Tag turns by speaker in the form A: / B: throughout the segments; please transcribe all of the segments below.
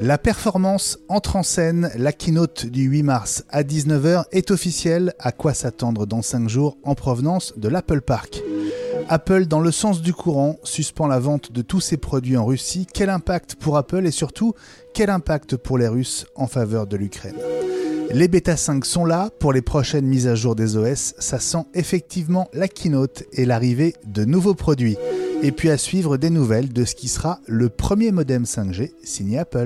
A: La performance entre en scène, la keynote du 8 mars à 19h est officielle. À quoi s'attendre dans 5 jours en provenance de l'Apple Park? Apple, dans le sens du courant, suspend la vente de tous ses produits en Russie. Quel impact pour Apple et surtout, quel impact pour les Russes en faveur de l'Ukraine? Les Beta 5 sont là pour les prochaines mises à jour des OS. Ça sent effectivement la keynote et l'arrivée de nouveaux produits. Et puis à suivre des nouvelles de ce qui sera le premier modem 5G signé Apple.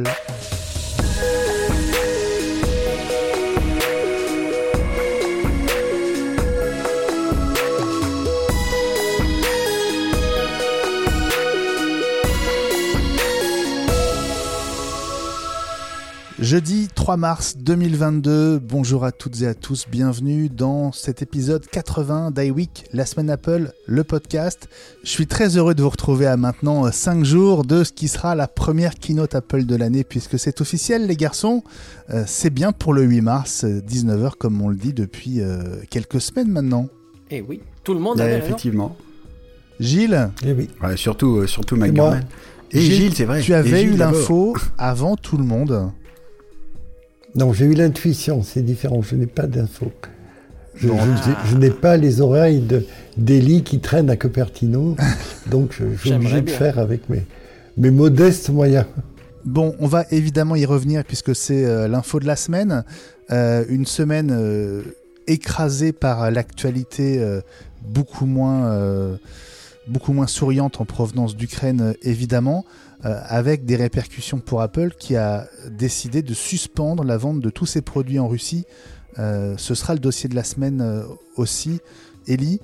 A: Jeudi 3 mars 2022, bonjour à toutes et à tous, bienvenue dans cet épisode 80 d'iWeek, la semaine Apple, le podcast. Je suis très heureux de vous retrouver à maintenant 5 jours de ce qui sera la première keynote Apple de l'année, puisque c'est officiel les garçons, c'est bien pour le 8 mars, 19h comme on le dit depuis quelques semaines maintenant.
B: Eh oui, tout le monde avait
C: effectivement.
A: Gilles?
C: Eh oui. Ouais, surtout McGurman. Et Gilles, c'est vrai.
A: Tu avais eu
C: d'abord.
A: l'info avant tout le monde.
D: Non, j'ai eu l'intuition, c'est différent, je n'ai pas d'infos. Je n'ai pas les oreilles d'Eli qui traînent à Cupertino, donc je suis obligé de faire avec mes modestes moyens.
A: Bon, on va évidemment y revenir puisque c'est l'info de la semaine. Une semaine écrasée par l'actualité beaucoup moins souriante en provenance d'Ukraine, évidemment. Avec des répercussions pour Apple qui a décidé de suspendre la vente de tous ses produits en Russie. Ce sera le dossier de la semaine aussi. Eli,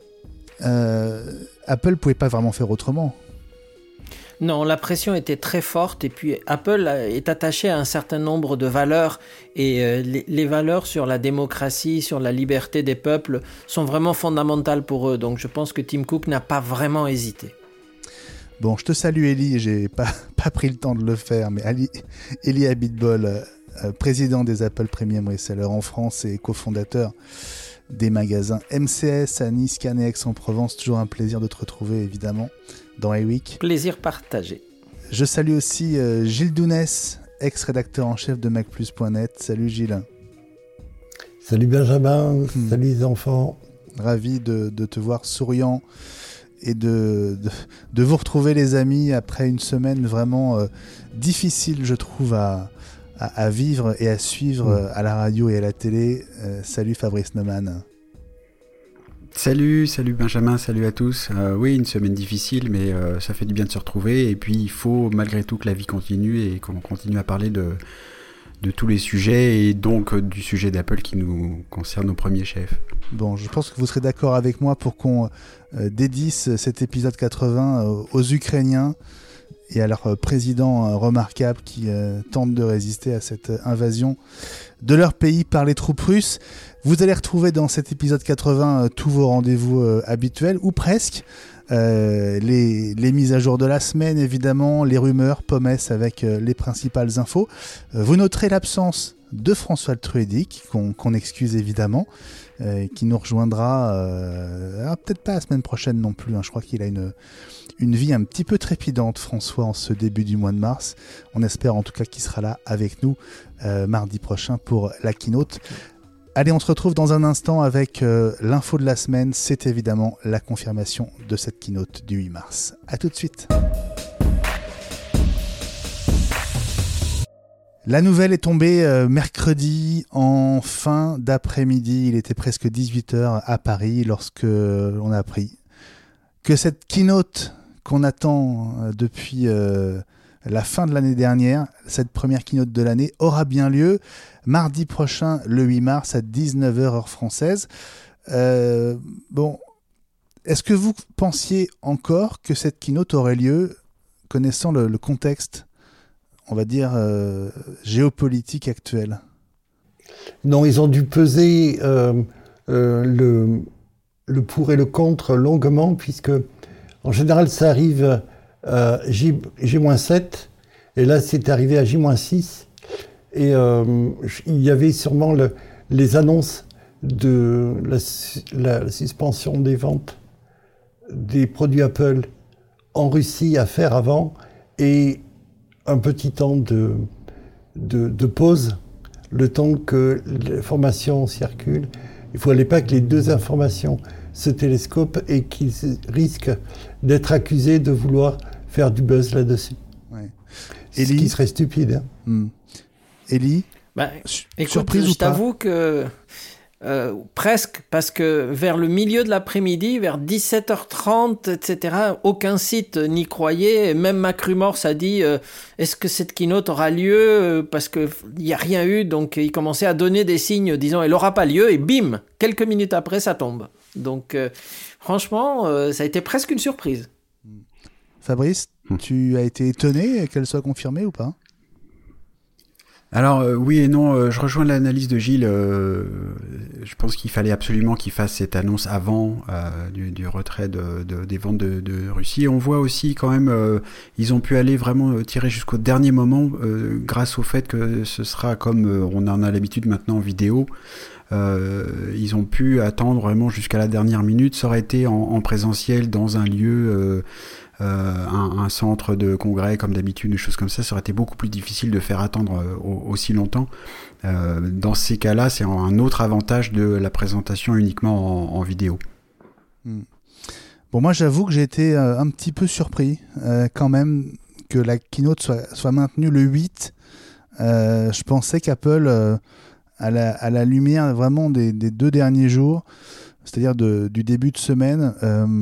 A: Apple ne pouvait pas vraiment faire autrement.
B: Non, la pression était très forte et puis Apple est attaché à un certain nombre de valeurs et les valeurs sur la démocratie, sur la liberté des peuples sont vraiment fondamentales pour eux. Donc je pense que Tim Cook n'a pas vraiment hésité.
A: Bon, je te salue Eli, j'ai pas pris le temps de le faire, mais Eli Abitbol, président des Apple Premium Resellers en France et cofondateur des magasins MCS à Nice, Cannes et Aix-en-Provence. Toujours un plaisir de te retrouver évidemment dans iWeek.
B: Plaisir partagé.
A: Je salue aussi Gilles Dounès, ex-rédacteur en chef de MacPlus.net. Salut Gilles.
D: Salut Benjamin, salut les enfants.
A: Ravi de te voir souriant et de vous retrouver les amis après une semaine vraiment difficile je trouve à vivre et à suivre à la radio et à la télé. Salut Fabrice Neumann.
C: Salut Benjamin, salut à tous. Oui, une semaine difficile, mais ça fait du bien de se retrouver. Et puis il faut malgré tout que la vie continue et qu'on continue à parler de tous les sujets et donc du sujet d'Apple qui nous concerne au premier chef.
A: Bon, je pense que vous serez d'accord avec moi pour qu'on dédie cet épisode 80 aux Ukrainiens et à leur président remarquable qui tente de résister à cette invasion de leur pays par les troupes russes. Vous allez retrouver dans cet épisode 80 tous vos rendez-vous habituels, ou presque. Les mises à jour de la semaine, évidemment, les rumeurs, Pommes avec les principales infos. Vous noterez l'absence de François Truedic, qu'on excuse évidemment, qui nous rejoindra peut-être pas la semaine prochaine non plus. Je crois qu'il a une vie un petit peu trépidante, François, en ce début du mois de mars. On espère en tout cas qu'il sera là avec nous mardi prochain pour la keynote. Allez, on se retrouve dans un instant avec l'info de la semaine. C'est évidemment la confirmation de cette keynote du 8 mars. A tout de suite. La nouvelle est tombée mercredi en fin d'après-midi. Il était presque 18h à Paris lorsque l'on a appris que cette keynote qu'on attend depuis la fin de l'année dernière, cette première keynote de l'année, aura bien lieu mardi prochain, le 8 mars, à 19h heure française. Bon, est-ce que vous pensiez encore que cette keynote aurait lieu, connaissant le contexte, on va dire, géopolitique actuel?
D: Non, ils ont dû peser le pour et le contre longuement, puisque en général ça arrive J-7, et là c'est arrivé à J-6, et il y avait sûrement les annonces de la suspension des ventes des produits Apple en Russie à faire avant, et un petit temps de pause, le temps que l'information circule. Il ne fallait pas que les deux informations se télescopent et qu'ils risquent d'être accusés de vouloir faire du buzz là-dessus.
A: Ouais.
D: Ce qui serait stupide.
A: Élie,
B: écoute,
A: surprise ou
B: je t'avoue que presque, parce que vers le milieu de l'après-midi, vers 17h30, etc., aucun site n'y croyait. Même MacRumors a dit est-ce que cette keynote aura lieu, parce qu'il n'y a rien eu, donc il commençait à donner des signes disant elle n'aura pas lieu, et bim, quelques minutes après, ça tombe. Donc franchement, ça a été presque une surprise.
A: Fabrice, tu as été étonné qu'elle soit confirmée ou pas ?
C: Alors oui et non, je rejoins l'analyse de Gilles. Je pense qu'il fallait absolument qu'il fasse cette annonce avant du retrait des ventes de Russie. Et on voit aussi quand même, ils ont pu aller vraiment tirer jusqu'au dernier moment grâce au fait que ce sera comme on en a l'habitude maintenant en vidéo. Ils ont pu attendre vraiment jusqu'à la dernière minute. Ça aurait été en présentiel dans un lieu... un centre de congrès comme d'habitude, des choses comme ça aurait été beaucoup plus difficile de faire attendre aussi longtemps. Dans ces cas-là, c'est un autre avantage de la présentation uniquement en vidéo.
A: Bon, moi j'avoue que j'ai été un petit peu surpris quand même que la keynote soit maintenue le 8. Je pensais qu'Apple, à la lumière vraiment des 2 derniers jours, c'est-à-dire du début de semaine,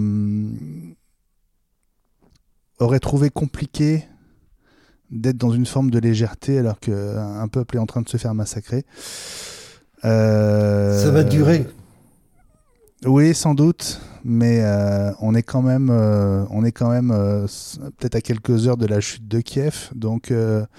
A: aurait trouvé compliqué d'être dans une forme de légèreté alors qu'un peuple est en train de se faire massacrer.
D: Ça va durer.
A: Oui, sans doute, mais on est quand même peut-être à quelques heures de la chute de Kiev, donc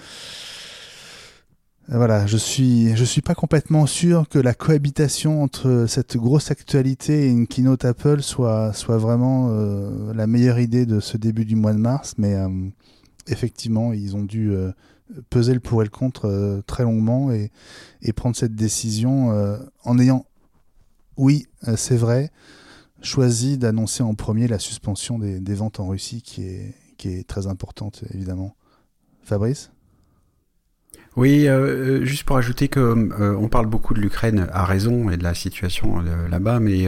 A: voilà, je suis pas complètement sûr que la cohabitation entre cette grosse actualité et une keynote Apple soit vraiment la meilleure idée de ce début du mois de mars, mais effectivement, ils ont dû peser le pour et le contre très longuement et prendre cette décision en ayant, oui, c'est vrai, choisi d'annoncer en premier la suspension des ventes en Russie qui est très importante, évidemment. Fabrice ?
C: Oui, juste pour ajouter que on parle beaucoup de l'Ukraine à raison et de la situation là-bas, mais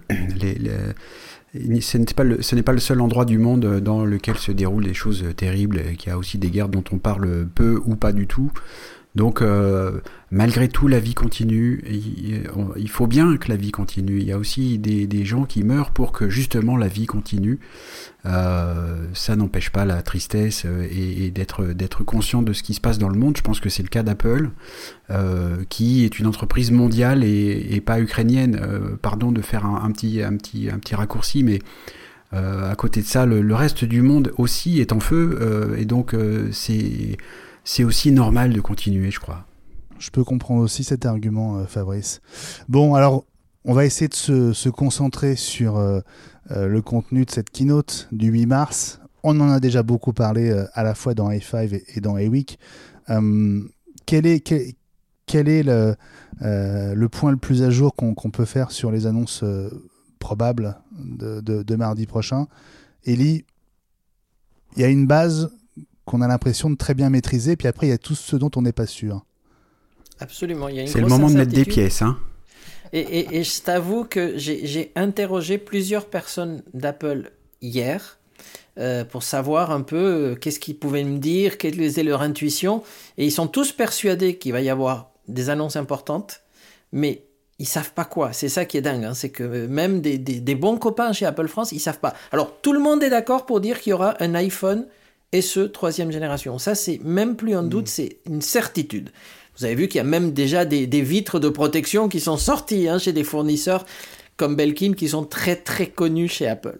C: ce n'est pas le seul endroit du monde dans lequel se déroulent des choses terribles, et qu'il y a aussi des guerres dont on parle peu ou pas du tout. Donc, malgré tout, la vie continue. Il faut bien que la vie continue. Il y a aussi des gens qui meurent pour que justement la vie continue. Ça n'empêche pas la tristesse et d'être conscient de ce qui se passe dans le monde. Je pense que c'est le cas d'Apple, qui est une entreprise mondiale et pas ukrainienne. Pardon de faire un petit raccourci, mais à côté de ça, le reste du monde aussi est en feu, et donc c'est aussi normal de continuer, je crois.
A: Je peux comprendre aussi cet argument, Fabrice. Bon, alors, on va essayer de se concentrer sur le contenu de cette keynote du 8 mars. On en a déjà beaucoup parlé à la fois dans i5 et dans A-Week. Quel est le point le plus à jour qu'on peut faire sur les annonces probables de mardi prochain ? Élie, il y a une base qu'on a l'impression de très bien maîtriser, puis après il y a tout ce dont on n'est pas sûr.
B: Absolument, il y a une
C: c'est
B: grosse
C: le moment de mettre des
B: incertitude.
C: pièces, hein.
B: Et je t'avoue que j'ai interrogé plusieurs personnes d'Apple hier pour savoir un peu qu'est-ce qu'ils pouvaient me dire, quelle était leur intuition, et ils sont tous persuadés qu'il va y avoir des annonces importantes, mais ils savent pas quoi. C'est ça qui est dingue, hein. C'est que même des bons copains chez Apple France, ils savent pas. Alors tout le monde est d'accord pour dire qu'il y aura un iPhone SE 3e génération. Ça, c'est même plus un doute, c'est une certitude. Vous avez vu qu'il y a même déjà des vitres de protection qui sont sorties chez des fournisseurs comme Belkin qui sont très très connus chez Apple.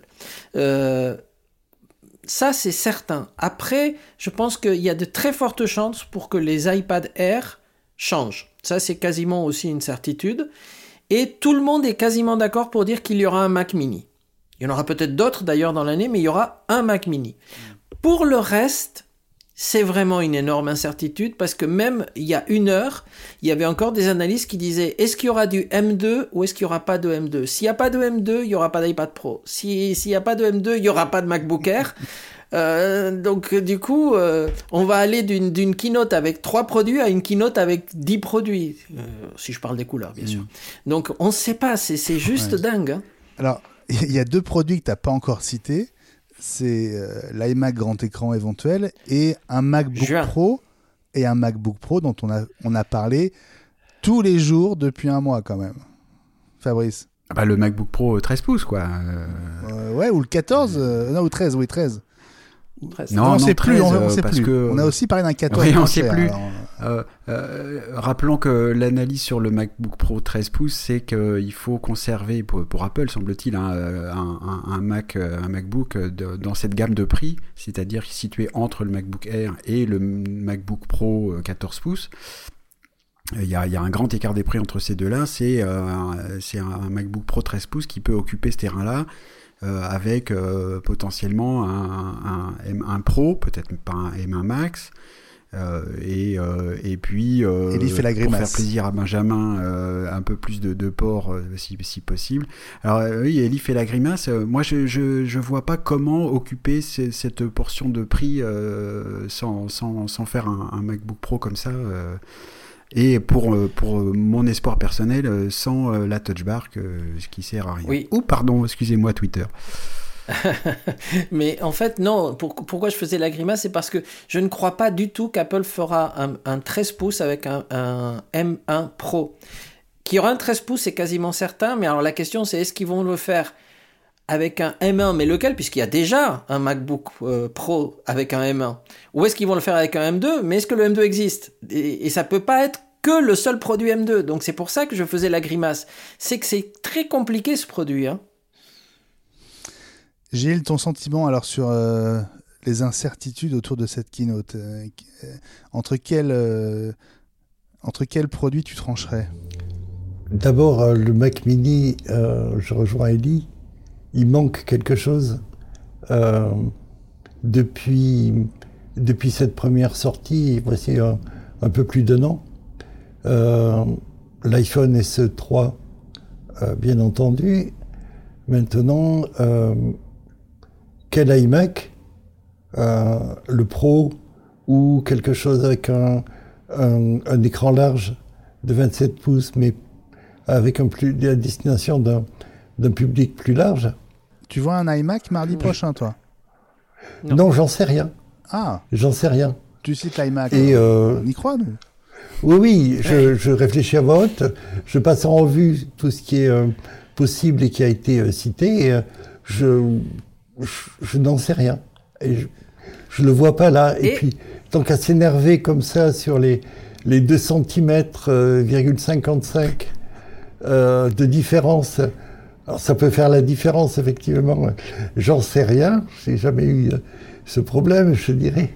B: Ça, c'est certain. Après, je pense qu'il y a de très fortes chances pour que les iPad Air changent. Ça, c'est quasiment aussi une certitude. Et tout le monde est quasiment d'accord pour dire qu'il y aura un Mac Mini. Il y en aura peut-être d'autres d'ailleurs dans l'année, mais il y aura un Mac Mini. Pour le reste, c'est vraiment une énorme incertitude parce que même il y a 1 heure, il y avait encore des analystes qui disaient est-ce qu'il y aura du M2 ou est-ce qu'il n'y aura pas de M2 ? S'il n'y a pas de M2, il n'y aura pas d'iPad Pro. S'il n'y a pas de M2, il n'y aura pas de MacBook Air. Donc du coup, on va aller d'une keynote avec 3 produits à une keynote avec 10 produits, si je parle des couleurs, bien sûr. Donc on ne sait pas, c'est juste dingue. Hein.
A: Alors, il y a 2 produits que tu n'as pas encore cités. C'est l'iMac grand écran éventuel et un MacBook Pro et un MacBook Pro dont on a parlé tous les jours depuis un mois quand même. Fabrice.
C: Le MacBook Pro 13 pouces, quoi.
A: Ouais, ou le 14, non, ou 13, oui, 13.
B: 13.
A: Non, on sait plus, on sait
C: parce
A: plus.
C: que...
A: On a aussi parlé d'un 14.
C: Oui, on sait
A: cher,
C: plus.
A: Alors...
C: rappelons que l'analyse sur le MacBook Pro 13 pouces, c'est qu'il faut conserver, pour Apple, semble-t-il, un MacBook dans cette gamme de prix, c'est-à-dire situé entre le MacBook Air et le MacBook Pro 14 pouces. Il y a un grand écart des prix entre ces deux-là. C'est un MacBook Pro 13 pouces qui peut occuper ce terrain-là avec potentiellement un M1 Pro, peut-être pas un M1 Max. Et puis
A: Elie fait la grimace.
C: Pour faire plaisir à Benjamin, un peu plus de ports si possible. Alors oui, Elie fait la grimace. Moi, je vois pas comment occuper cette portion de prix sans faire un MacBook Pro comme ça. Et pour mon espoir personnel, sans la touch bar qui sert à rien.
B: Oui.
C: Ou pardon, excusez-moi Twitter.
B: Mais en fait, non. Pourquoi je faisais la grimace, c'est parce que je ne crois pas du tout qu'Apple fera un 13 pouces avec un M1 Pro. Qu'il y aura un 13 pouces, c'est quasiment certain. Mais alors la question, c'est est-ce qu'ils vont le faire avec un M1, mais lequel, puisqu'il y a déjà un MacBook Pro avec un M1, ou est-ce qu'ils vont le faire avec un M2, mais est-ce que le M2 existe, et ça peut pas être que le seul produit M2, donc c'est pour ça que je faisais la grimace, c'est que c'est très compliqué ce produit. Hein.
A: Gilles, ton sentiment alors sur les incertitudes autour de cette keynote, entre quels produits tu trancherais?
D: D'abord, le Mac Mini, je rejoins Elie. Il manque quelque chose depuis cette première sortie, voici un peu plus d'un an. L'iPhone SE3, bien entendu. Maintenant, quel iMac, le Pro ou quelque chose avec un écran large de 27 pouces, mais avec la destination d'un public plus large.
A: Tu vois un iMac mardi prochain, toi?
D: Non, j'en sais rien.
A: Ah,
D: j'en sais rien.
A: Tu cites l'iMac.
D: Et
A: on y croit, nous?
D: Oui, je réfléchis à voix haute. Je passe en revue tout ce qui est possible et qui a été cité. Et, je n'en sais rien. Et je le vois pas là. Et puis, tant qu'à s'énerver comme ça sur les 2 cm,55 de différence. Alors ça peut faire la différence, effectivement. J'en sais rien. J'ai jamais eu ce problème, je dirais.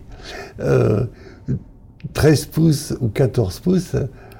D: 13 pouces ou 14 pouces.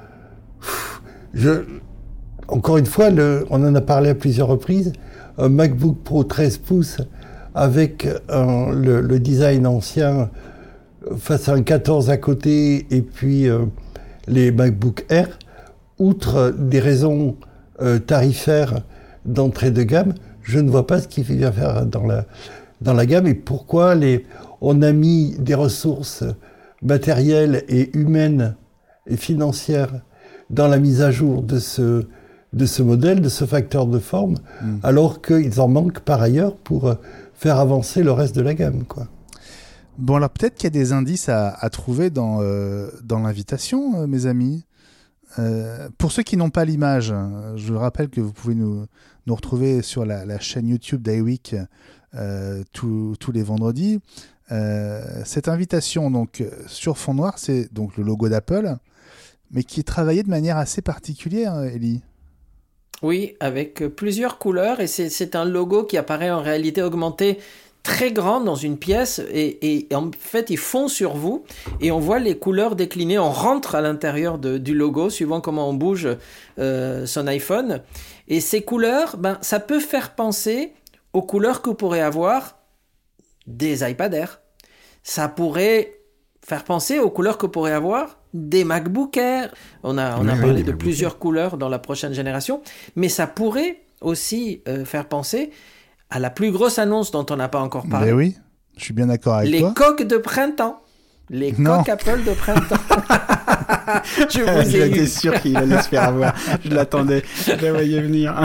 D: Encore une fois, on en a parlé à plusieurs reprises. Un MacBook Pro 13 pouces avec le design ancien face à un 14 à côté et puis les MacBook Air, outre des raisons tarifaires d'entrée de gamme, je ne vois pas ce qu'il vient faire dans la gamme et pourquoi on a mis des ressources matérielles et humaines et financières dans la mise à jour de ce modèle, de ce facteur de forme, alors qu'ils en manquent par ailleurs pour faire avancer le reste de la gamme, quoi.
A: Bon, alors peut-être qu'il y a des indices à trouver dans l'invitation, mes amis. Pour ceux qui n'ont pas l'image, je vous rappelle que vous pouvez nous retrouver sur la chaîne YouTube d'iWeek tous les vendredis. Cette invitation donc sur fond noir, c'est donc le logo d'Apple, mais qui est travaillé de manière assez particulière, Elie.
B: Oui, avec plusieurs couleurs, et c'est un logo qui apparaît en réalité augmentée très grande dans une pièce, et en fait il fond sur vous et on voit les couleurs déclinées, on rentre à l'intérieur du logo suivant comment on bouge son iPhone, et ces couleurs, ça peut faire penser aux couleurs que vous pourrez avoir des iPad Air, ça pourrait faire penser aux couleurs que vous pourrez avoir des MacBook Air. On a parlé de plusieurs couleurs dans la prochaine génération, mais ça pourrait aussi faire penser à la plus grosse annonce dont on n'a pas encore parlé.
A: Mais oui, Je suis bien d'accord avec
B: Les
A: toi.
B: coques de printemps. Les
A: Non.
B: coques Apple de printemps. Je vous ai
C: J'étais
B: eu.
C: sûr qu'il allait se faire avoir. Je l'attendais. Je la voyais venir.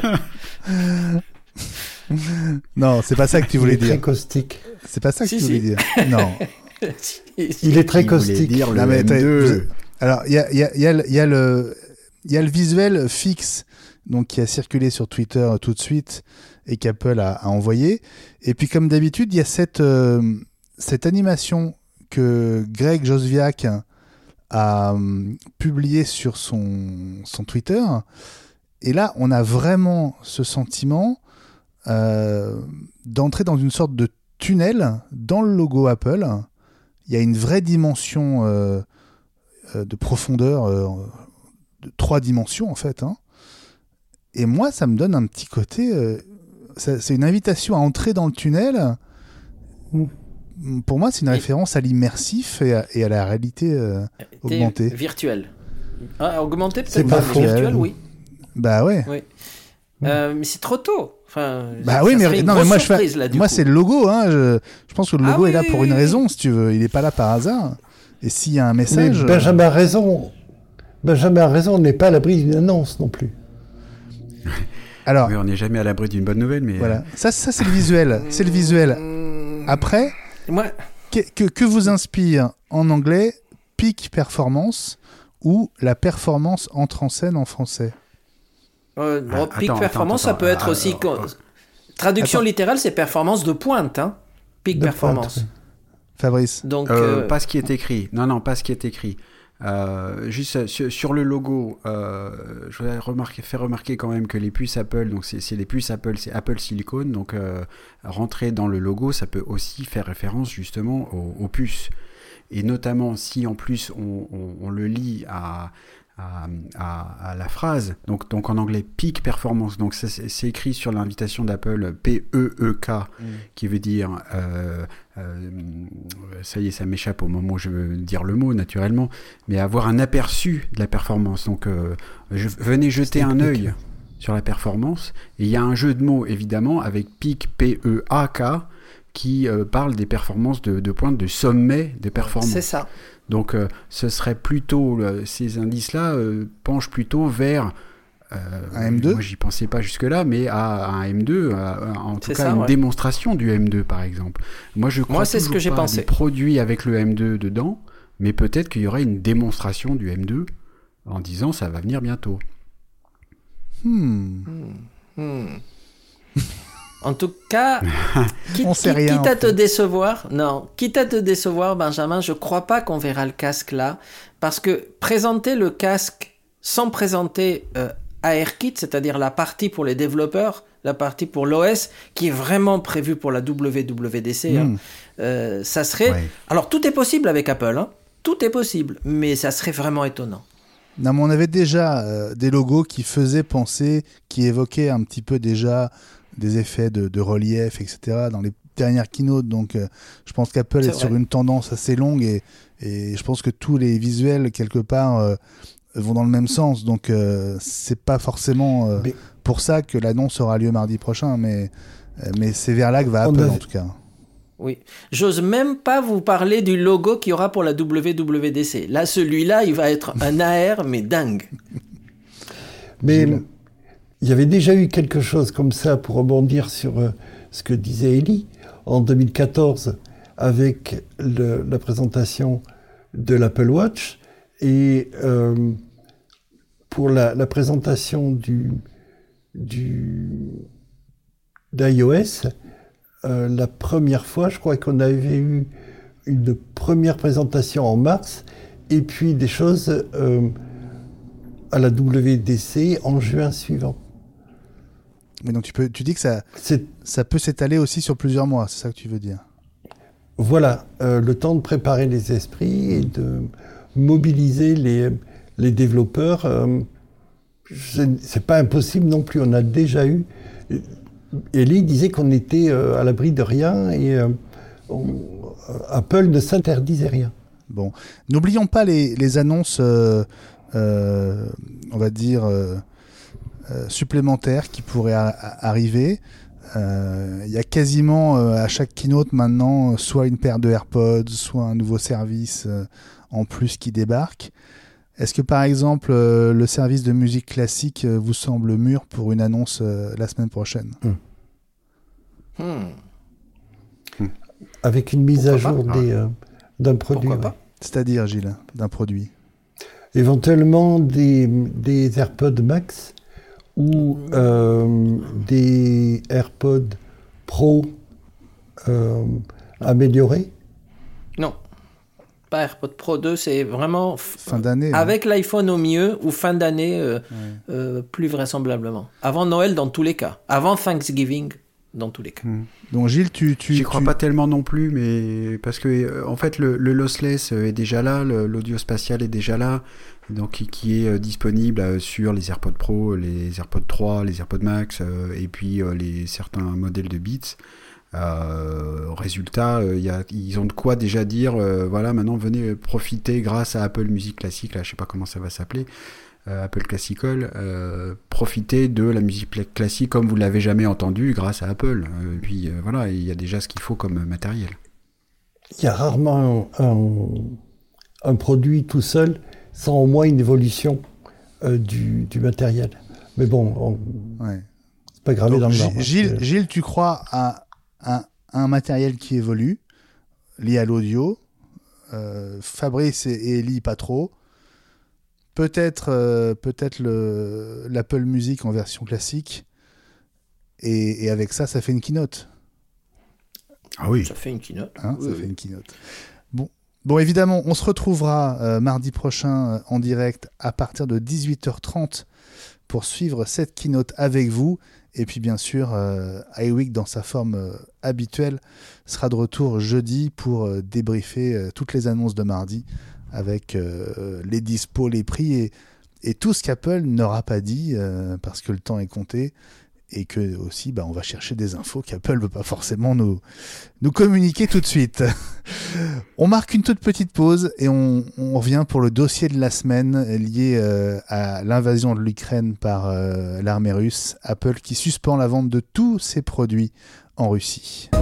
A: Non, c'est pas ça que tu voulais
D: Il est très
A: dire.
D: caustique.
A: C'est pas ça que
B: Si,
A: tu voulais
B: si.
A: dire. Non.
D: Il est très
C: Il voulait
D: caustique.
C: dire le
A: Non, mais
C: M2.
A: Alors, il y a le visuel fixe donc, qui a circulé sur Twitter tout de suite et qu'Apple a envoyé. Et puis, comme d'habitude, il y a cette animation que Greg Joswiak a publiée sur son Twitter. Et là, on a vraiment ce sentiment d'entrer dans une sorte de tunnel dans le logo Apple. Il y a une vraie dimension de profondeur, de 3 dimensions en fait. Hein. Et moi, ça me donne un petit côté... c'est une invitation à entrer dans le tunnel. Pour moi, c'est une référence à l'immersif et à la réalité augmentée.
B: Virtuelle. Ah, augmentée
D: C'est
B: peut-être
D: pas
B: pas,
D: faux.
B: mais virtuelle, oui.
A: Bah ouais.
B: Oui. Mais c'est trop tôt. Enfin,
A: Bah
B: ça
A: oui,
B: serait
A: mais
B: une
A: non, mais
B: grosse
A: moi,
B: surprise, là, du
A: moi
B: coup.
A: c'est le logo. Hein, je pense que le
B: Ah
A: logo
B: oui,
A: est là
B: oui,
A: pour
B: oui,
A: une
B: oui.
A: raison, si tu veux. Il n'est pas là par hasard. Et s'il y a un
D: Mais
A: message...
D: Benjamin a raison. Benjamin a raison, on n'est pas à l'abri d'une annonce non plus.
A: Alors,
C: Oui, on n'est jamais à l'abri d'une bonne nouvelle, mais
A: voilà. Ça c'est le visuel. C'est le visuel. Après,
B: Moi,
A: que vous inspire en anglais Peak Performance ou la performance entre en scène en français?
B: bon, peak
C: attends,
B: performance, ça
C: attends,
B: peut être aussi... Traduction
A: Attends.
B: littérale, c'est performance de pointe. Hein. Peak
D: De
B: performance.
D: pointe,
A: Fabrice.
B: Donc,
C: pas ce qui est écrit. Non, pas ce qui est écrit. Juste sur le logo, je voudrais faire remarquer quand même que les puces Apple, donc c'est les puces Apple, c'est Apple Silicon, donc rentrer dans le logo, ça peut aussi faire référence justement aux puces. Et notamment si en plus on le lit à la phrase, donc en anglais peak performance, donc c'est écrit sur l'invitation d'Apple PEEK, qui veut dire ça y est, ça m'échappe au moment où je veux dire le mot naturellement, mais avoir un aperçu de la performance. Donc venez jeter un œil sur la performance, et il y a un jeu de mots évidemment avec peak PEAK qui parle des performances de pointe, de sommet de performance.
B: c'est ça.
C: Donc ce serait plutôt, ces indices-là penchent plutôt vers
A: un M2
C: moi j'y pensais pas jusque-là, mais à un M2, en tout
B: C'est
C: cas
B: ça,
C: une
B: ouais.
C: démonstration du M2 par exemple. Moi je crois
B: c'est ce
C: toujours
B: que j'ai
C: pas
B: pensé.
C: des produits avec le M2 dedans, mais peut-être qu'il y aurait une démonstration du M2 en disant ça va venir bientôt.
B: En tout cas,
A: On sait rien,
B: quitte à
A: en
B: te
A: fait.
B: décevoir, Benjamin, je crois pas qu'on verra le casque là, parce que présenter le casque sans présenter ARKit, c'est-à-dire la partie pour les développeurs, la partie pour l'OS, qui est vraiment prévue pour la WWDC, ça serait...
C: Ouais.
B: Alors tout est possible avec Apple, hein. Tout est possible, mais ça serait vraiment étonnant.
A: Non, mais on avait déjà des logos qui faisaient penser, qui évoquaient un petit peu déjà des effets de relief, etc. dans les dernières keynotes. Donc, je pense qu'Apple est sur une tendance assez longue et je pense que tous les visuels, quelque part, vont dans le même sens. Donc, c'est pas forcément pour ça que l'annonce aura lieu mardi prochain, mais c'est vers là que va Apple, en tout cas.
B: Oui. J'ose même pas vous parler du logo qu'il y aura pour la WWDC. Là, celui-là, il va être un AR, mais dingue.
D: Mais il y avait déjà eu quelque chose comme ça, pour rebondir sur ce que disait Elie, en 2014, avec la présentation de l'Apple Watch, et pour la présentation d'iOS, la première fois, je crois qu'on avait eu une première présentation en mars, et puis des choses à la WWDC en juin suivant.
A: Mais donc tu dis que ça peut s'étaler aussi sur plusieurs mois, c'est ça que tu veux dire?
D: Voilà, le temps de préparer les esprits et de mobiliser les développeurs. C'est pas impossible non plus, on a déjà eu... Elie disait qu'on était à l'abri de rien et Apple ne s'interdisait rien.
A: Bon, n'oublions pas les annonces, on va dire, supplémentaires qui pourraient arriver. Il y a quasiment à chaque keynote maintenant soit une paire de AirPods, soit un nouveau service en plus qui débarque. Est-ce que par exemple le service de musique classique vous semble mûr pour une annonce la semaine prochaine?
D: Avec une mise à jour d'un produit.
B: Pourquoi pas?
A: C'est-à-dire, Gilles, d'un produit?
D: Éventuellement des AirPods Max ou des AirPods Pro améliorés.
B: Non. Pas AirPods Pro 2, c'est vraiment
A: fin d'année.
B: Avec l'iPhone au mieux ou fin d'année plus vraisemblablement. Avant Noël dans tous les cas. Avant Thanksgiving dans tous les cas.
A: Donc Gilles,
C: J'y crois pas tellement non plus, mais parce que en fait le lossless est déjà là, l'audio spatial est déjà là, donc qui est disponible sur les AirPods Pro, les AirPods 3, les AirPods Max et puis certains modèles de Beats. Résultat, ils ont de quoi déjà dire voilà, maintenant venez profiter grâce à Apple Music Classic, là je sais pas comment ça va s'appeler, Apple Classical, profiter de la musique classique comme vous l'avez jamais entendu grâce à Apple. Et puis voilà, il y a déjà ce qu'il faut comme matériel.
D: Il y a rarement un produit tout seul sans au moins une évolution du matériel. Mais bon, c'est pas gravé. Donc, dans le marbre.
A: Gilles, tu crois à un matériel qui évolue, lié à l'audio. Fabrice et Ellie, pas trop. Peut-être l'Apple Music en version classique. Et avec ça fait une keynote.
C: Ah oui.
B: Ça fait une keynote.
A: Fait une keynote. Bon, évidemment, on se retrouvera mardi prochain en direct à partir de 18h30 pour suivre cette keynote avec vous. Et puis bien sûr, iWeek dans sa forme habituelle sera de retour jeudi pour débriefer toutes les annonces de mardi avec les dispos, les prix et tout ce qu'Apple n'aura pas dit parce que le temps est compté et que aussi on va chercher des infos qu'Apple ne veut pas forcément nous communiquer tout de suite. On marque une toute petite pause et on revient pour le dossier de la semaine lié à l'invasion de l'Ukraine par l'armée russe. Apple qui suspend la vente de tous ses produits en Russie.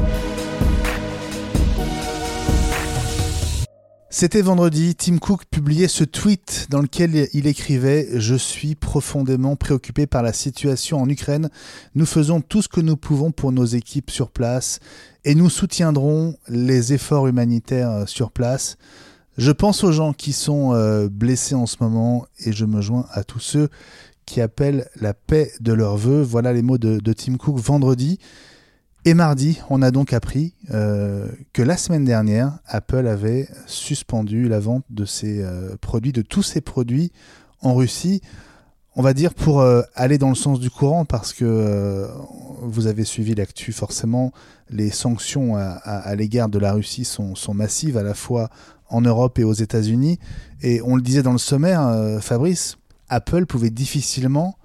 A: C'était vendredi, Tim Cook publiait ce tweet dans lequel il écrivait « Je suis profondément préoccupé par la situation en Ukraine. Nous faisons tout ce que nous pouvons pour nos équipes sur place et nous soutiendrons les efforts humanitaires sur place. Je pense aux gens qui sont blessés en ce moment et je me joins à tous ceux qui appellent la paix de leurs vœux. » Voilà les mots de Tim Cook vendredi. Et mardi, on a donc appris que la semaine dernière, Apple avait suspendu la vente de ses produits, de tous ses produits en Russie. On va dire pour aller dans le sens du courant, parce que vous avez suivi l'actu forcément, les sanctions à l'égard de la Russie sont massives, à la fois en Europe et aux États-Unis. Et on le disait dans le sommaire, Fabrice, Apple pouvait difficilement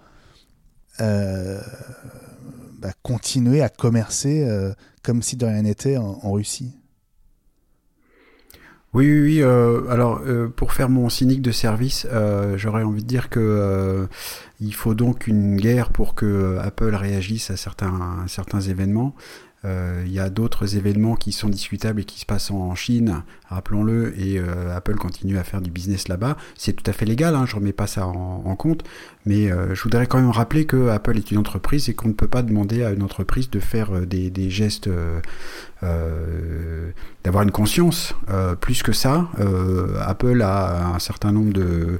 A: continuer à commercer comme si de rien n'était en Russie.
C: Oui. Alors, pour faire mon cynique de service, j'aurais envie de dire que il faut donc une guerre pour que Apple réagisse à certains événements. Il y a d'autres événements qui sont discutables et qui se passent en Chine, rappelons-le, et Apple continue à faire du business là-bas. C'est tout à fait légal, je ne remets pas ça en compte, mais je voudrais quand même rappeler que Apple est une entreprise et qu'on ne peut pas demander à une entreprise de faire des gestes, d'avoir une conscience. Plus que ça, Apple a un certain nombre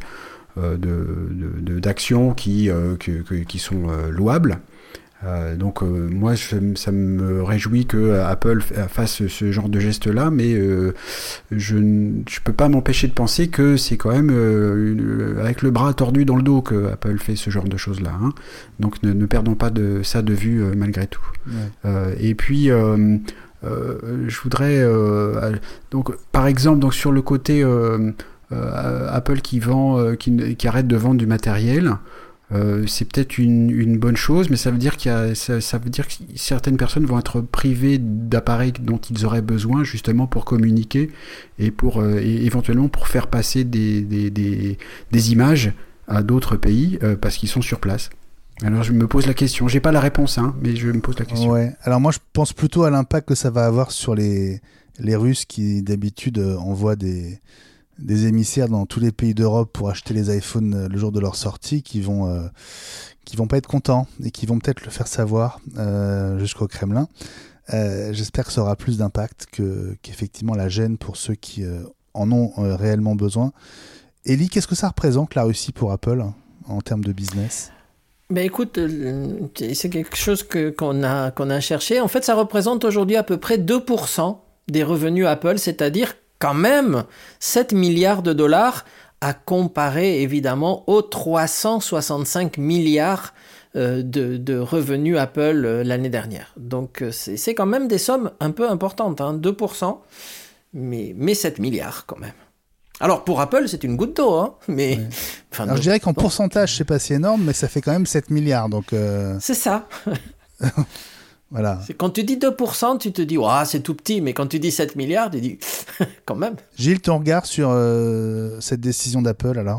C: d'actions qui sont louables. Donc moi ça me réjouit que Apple fasse ce genre de geste là, mais je peux pas m'empêcher de penser que c'est quand même avec le bras tordu dans le dos que Apple fait ce genre de choses là, donc ne perdons pas ça de vue malgré tout. Et puis je voudrais donc par exemple donc sur le côté Apple qui arrête de vendre du matériel. C'est peut-être une bonne chose, mais ça veut dire que certaines personnes vont être privées d'appareils dont ils auraient besoin justement pour communiquer et et éventuellement pour faire passer des images à d'autres pays parce qu'ils sont sur place. Alors je me pose la question, j'ai pas la réponse, mais je me pose la question.
A: Ouais. Alors moi je pense plutôt à l'impact que ça va avoir sur les Russes qui d'habitude envoient des émissaires dans tous les pays d'Europe pour acheter les iPhones le jour de leur sortie, qui vont pas être contents et qui vont peut-être le faire savoir jusqu'au Kremlin. J'espère que ça aura plus d'impact qu'effectivement la gêne pour ceux qui en ont réellement besoin. Élie, qu'est-ce que ça représente la Russie pour Apple en termes de business ?
B: Ben écoute, c'est quelque chose qu'on a cherché. En fait, ça représente aujourd'hui à peu près 2% des revenus Apple, c'est-à-dire quand même 7 milliards de dollars à comparer évidemment aux 365 milliards de revenus Apple l'année dernière. Donc c'est quand même des sommes un peu importantes, 2%, mais 7 milliards quand même. Alors pour Apple, c'est une goutte d'eau, mais...
A: Ouais. Alors je dirais qu'en pourcentage, c'est pas si énorme, mais ça fait quand même 7 milliards, donc...
B: C'est ça.
A: Voilà.
B: Quand tu dis 2%, tu te dis « c'est tout petit », mais quand tu dis 7 milliards, tu dis « quand même ».
A: Gilles, ton regard sur cette décision d'Apple, alors ?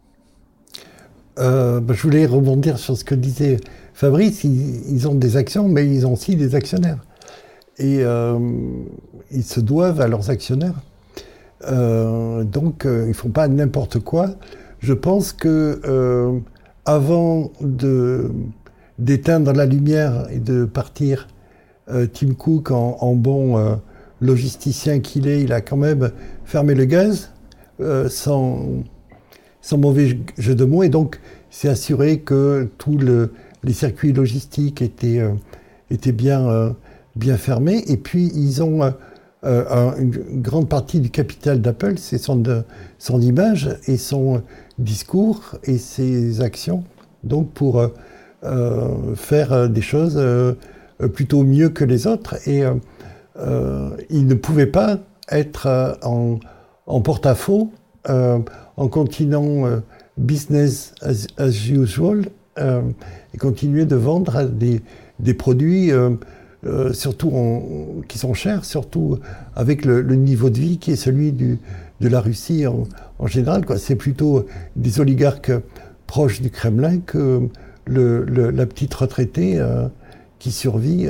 D: Je voulais rebondir sur ce que disait Fabrice. Ils ont des actions, mais ils ont aussi des actionnaires. Et ils se doivent à leurs actionnaires. Donc, ils ne font pas n'importe quoi. Je pense que avant d'éteindre la lumière et de partir, Tim Cook, en bon logisticien qu'il est, il a quand même fermé le gaz, sans mauvais jeu de mots, et donc c'est assuré que tous les circuits logistiques étaient bien fermés. Et puis, ils ont... une grande partie du capital d'Apple, c'est son image et son discours et ses actions, donc pour faire des choses plutôt mieux que les autres. Et ils ne pouvaient pas être en porte-à-faux, en continuant business as usual, et continuer de vendre des produits surtout qui sont chers, surtout avec le niveau de vie qui est celui de la Russie en général, quoi. C'est plutôt des oligarques proches du Kremlin que la petite retraitée qui survit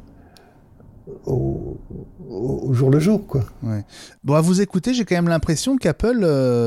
D: au jour le jour, quoi.
A: Ouais. Bon, à vous écouter, j'ai quand même l'impression qu'Apple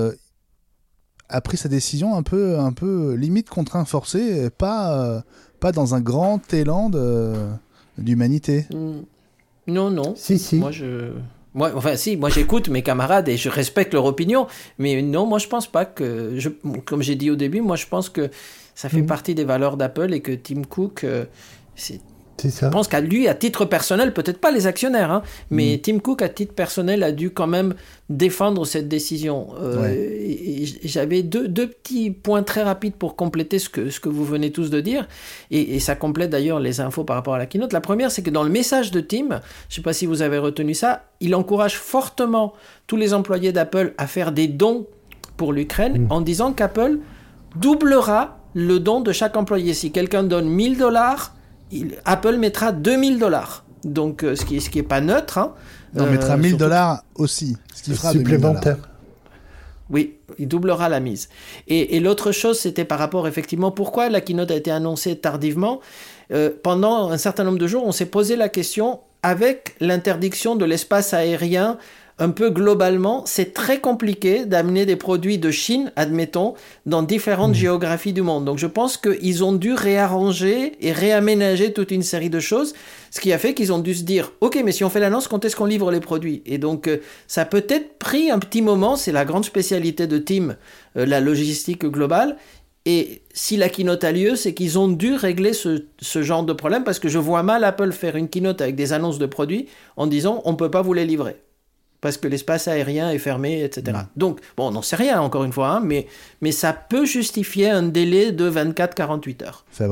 A: a pris sa décision un peu limite contraint forcé, pas dans un grand élan d'humanité.
B: Non.
D: Si.
B: Moi, j'écoute mes camarades et je respecte leur opinion, mais non, moi je pense pas comme j'ai dit au début, moi je pense que ça fait partie des valeurs d'Apple et que Tim Cook, c'est ça. Je pense qu'à lui, à titre personnel, peut-être pas les actionnaires, mais Tim Cook, à titre personnel, a dû quand même défendre cette décision. Et j'avais deux petits points très rapides pour compléter ce que vous venez tous de dire, et ça complète d'ailleurs les infos par rapport à la keynote. La première, c'est que dans le message de Tim, je ne sais pas si vous avez retenu ça, il encourage fortement tous les employés d'Apple à faire des dons pour l'Ukraine, en disant qu'Apple doublera le don de chaque employé. Si quelqu'un donne $1,000, Apple mettra $2,000. Donc, ce qui est pas neutre.
A: On mettra $1,000 aussi, ce qui fera
D: supplémentaire.
B: Oui, il doublera la mise. Et l'autre chose, c'était par rapport, effectivement, pourquoi la keynote a été annoncée tardivement. Pendant un certain nombre de jours, on s'est posé la question, avec l'interdiction de l'espace aérien, un peu globalement, c'est très compliqué d'amener des produits de Chine, admettons, dans différentes géographies du monde. Donc je pense qu'ils ont dû réarranger et réaménager toute une série de choses, ce qui a fait qu'ils ont dû se dire « Ok, mais si on fait l'annonce, quand est-ce qu'on livre les produits ?» Et donc ça a peut-être pris un petit moment, c'est la grande spécialité de Tim, la logistique globale. Et si la keynote a lieu, c'est qu'ils ont dû régler ce genre de problème, parce que je vois mal Apple faire une keynote avec des annonces de produits en disant « On ne peut pas vous les livrer ». Parce que l'espace aérien est fermé, etc. Donc, on n'en sait rien, encore une fois, mais ça peut justifier un délai de 24-48 heures.
A: Fabrice ?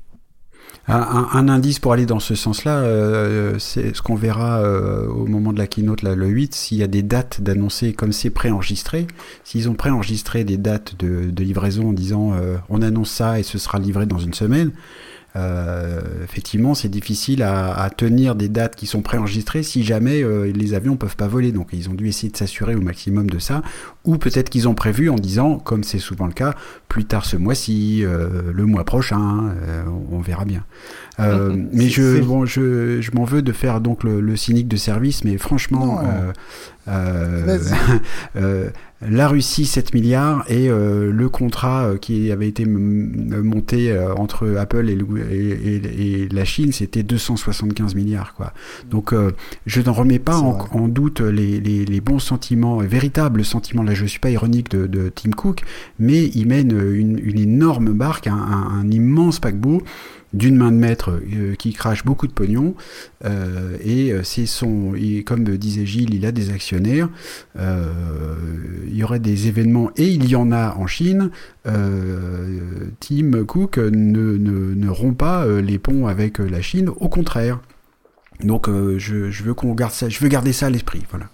C: Un indice pour aller dans ce sens-là, c'est ce qu'on verra au moment de la keynote, là, le 8, s'il y a des dates d'annoncer, comme c'est préenregistré, s'ils ont préenregistré des dates de livraison en disant on annonce ça et ce sera livré dans une semaine, effectivement, c'est difficile à tenir des dates qui sont préenregistrées si jamais les avions peuvent pas voler. Donc, ils ont dû essayer de s'assurer au maximum de ça. Ou peut-être qu'ils ont prévu en disant, comme c'est souvent le cas, plus tard ce mois-ci, le mois prochain, on verra bien. Mais je m'en veux de faire donc le cynique de service, mais franchement, la Russie 7 milliards et le contrat qui avait été monté entre Apple et la Chine, c'était 275 milliards, quoi. Donc je n'en remets pas en doute les bons sentiments, véritables sentiments. Là, je suis pas ironique de Tim Cook, mais il mène une énorme barque, un immense paquebot d'une main de maître qui crache beaucoup de pognon, et comme disait Gilles, il a des actionnaires, il y aurait des événements, et il y en a en Chine. Tim Cook ne rompt pas les ponts avec la Chine, au contraire. Donc je veux qu'on garde ça, je veux garder ça à l'esprit, voilà.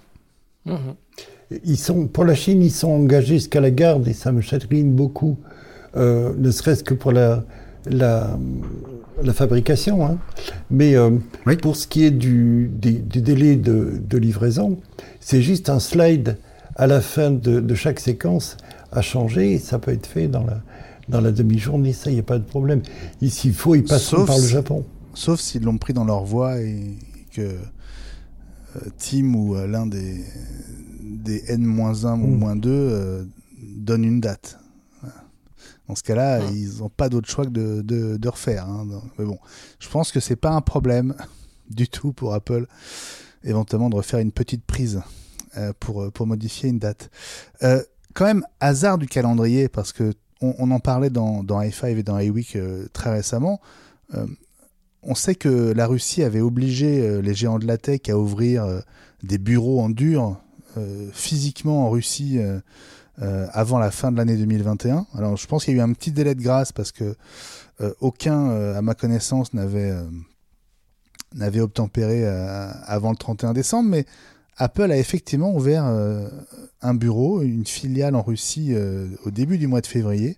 D: Pour la Chine, ils sont engagés jusqu'à la garde, et ça me chagrine beaucoup, ne serait-ce que pour la fabrication, hein. Mais oui. Pour ce qui est du délai de livraison, c'est juste un slide à la fin de chaque séquence à changer, et ça peut être fait dans la demi-journée, ça, il n'y a pas de problème. S'il faut, ils passeront par le Japon.
A: Sauf s'ils l'ont pris dans leur voie et que Tim ou l'un des N-1 ou -2 donne une date. Dans ce cas-là, ils n'ont pas d'autre choix que de refaire. Hein. Mais bon, je pense que c'est pas un problème du tout pour Apple, éventuellement de refaire une petite prise pour modifier une date. Quand même, hasard du calendrier, parce que on en parlait dans i5 et dans iWeek très récemment. On sait que la Russie avait obligé les géants de la tech à ouvrir des bureaux en dur physiquement en Russie avant la fin de l'année 2021. Alors je pense qu'il y a eu un petit délai de grâce parce que aucun, à ma connaissance, n'avait obtempéré avant le 31 décembre, mais Apple a effectivement ouvert un bureau, une filiale en Russie au début du mois de février.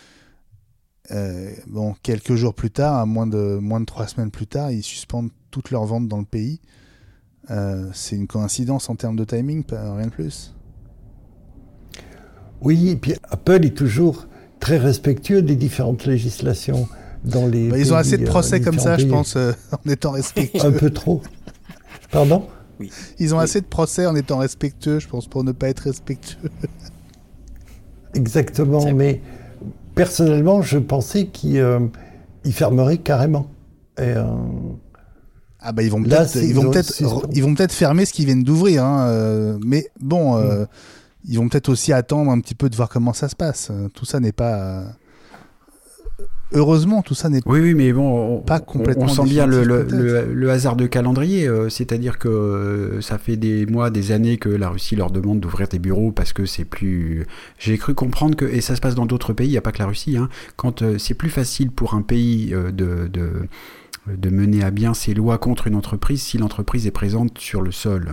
A: Quelques jours plus tard, à moins de 3 semaines plus tard, ils suspendent toutes leurs ventes dans le pays. C'est une coïncidence en termes de timing, rien de plus.
D: Oui, et puis Apple est toujours très respectueux des différentes législations dans les pays.
A: Ils ont assez de procès comme ça, pays. Je pense, en étant respectueux.
D: Un peu trop. Pardon ?
A: Oui. Ils ont assez de procès en étant respectueux, je pense, pour ne pas être respectueux.
D: Exactement, mais personnellement, je pensais qu'ils fermeraient carrément. Et,
A: ils vont peut-être fermer ce qu'ils viennent d'ouvrir, hein, mais bon, ils vont peut-être aussi attendre un petit peu de voir comment ça se passe. Tout ça n'est pas... Heureusement, tout ça n'est
C: mais bon,
A: pas complètement.
C: On sent bien le hasard de calendrier, c'est-à-dire que ça fait des mois, des années que la Russie leur demande d'ouvrir des bureaux parce que c'est plus. J'ai cru comprendre que, et ça se passe dans d'autres pays, il n'y a pas que la Russie, hein, quand c'est plus facile pour un pays de mener à bien ses lois contre une entreprise si l'entreprise est présente sur le sol.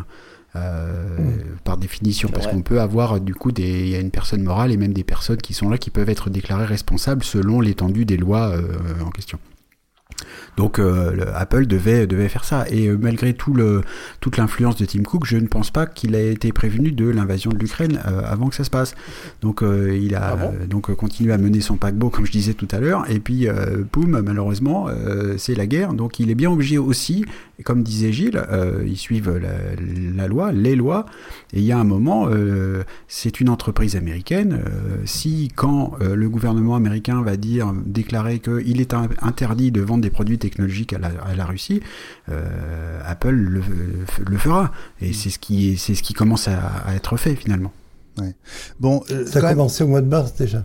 C: Par définition, parce qu'on peut avoir du coup il y a une personne morale et même des personnes qui sont là qui peuvent être déclarées responsables selon l'étendue des lois en question. Donc Apple devait faire ça, et malgré toute l'influence de Tim Cook, je ne pense pas qu'il ait été prévenu de l'invasion de l'Ukraine avant que ça se passe. Donc il a continué à mener son paquebot comme je disais tout à l'heure, et puis boum, malheureusement c'est la guerre, donc il est bien obligé aussi, comme disait Gilles, ils suivent la loi, les lois, et il y a un moment, c'est une entreprise américaine, quand le gouvernement américain va déclarer qu'il est interdit de vendre des produits technologiques à la Russie, Apple le fera, et c'est ce qui commence à être fait finalement.
A: Ouais. Bon,
D: ça a commencé au mois de mars déjà.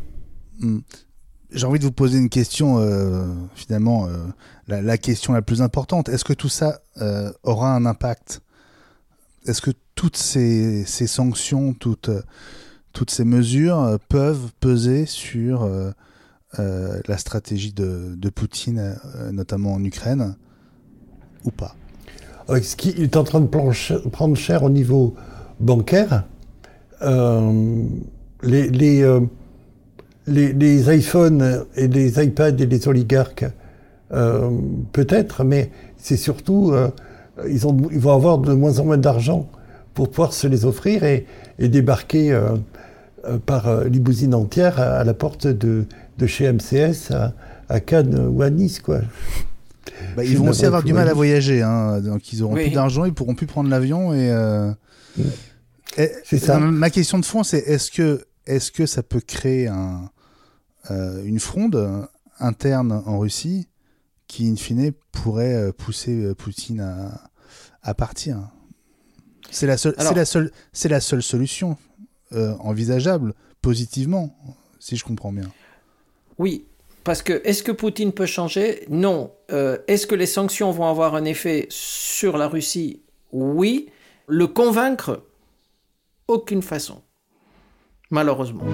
A: J'ai envie de vous poser une question, finalement, la question la plus importante. Est-ce que tout ça aura un impact ? Est-ce que toutes ces sanctions, toutes ces mesures peuvent peser sur la stratégie de Poutine, notamment en Ukraine, ou pas ?
D: Ce qui est en train de prendre cher au niveau bancaire, les iPhones et les iPads et les oligarques peut-être, mais c'est surtout, ils vont avoir de moins en moins d'argent pour pouvoir se les offrir et débarquer par limousine entière à la porte de chez MCS à Cannes ou à Nice, quoi.
A: Ils vont aussi avoir du mal à voyager, hein, donc ils auront plus d'argent, ils pourront plus prendre l'avion
D: c'est ça.
A: Ma question de fond, c'est est-ce que ça peut créer une fronde interne en Russie qui, in fine, pourrait pousser Poutine à partir? C'est la seule solution envisageable, positivement, si je comprends bien.
B: Oui, parce que est-ce que Poutine peut changer? Non. Est-ce que les sanctions vont avoir un effet sur la Russie? Oui. Le convaincre? Aucune façon. Malheureusement.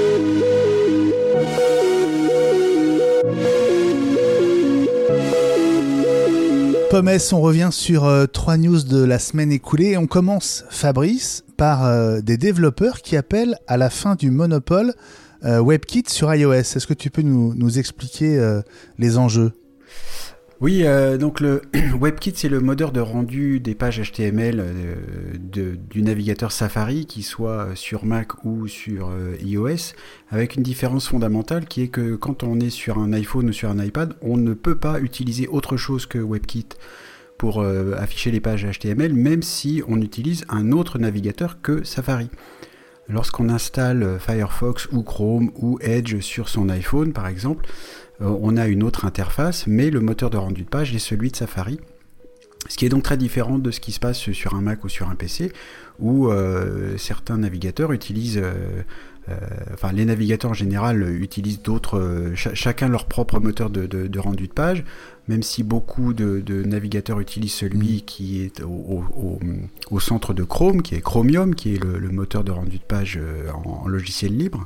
A: Pommes, on revient sur 3 news de la semaine écoulée. On commence, Fabrice, par des développeurs qui appellent à la fin du monopole WebKit sur iOS. Est-ce que tu peux nous expliquer les enjeux ?
C: Oui, donc le WebKit, c'est le moteur de rendu des pages HTML du navigateur Safari, qui soit sur Mac ou sur iOS, avec une différence fondamentale qui est que quand on est sur un iPhone ou sur un iPad, on ne peut pas utiliser autre chose que WebKit pour afficher les pages HTML, même si on utilise un autre navigateur que Safari. Lorsqu'on installe Firefox ou Chrome ou Edge sur son iPhone, par exemple, on a une autre interface, mais le moteur de rendu de page est celui de Safari. Ce qui est donc très différent de ce qui se passe sur un Mac ou sur un PC, où certains navigateurs utilisent... les navigateurs en général utilisent chacun leur propre moteur de rendu de page, même si beaucoup de navigateurs utilisent celui qui est au centre de Chrome, qui est Chromium, qui est le moteur de rendu de page en logiciel libre.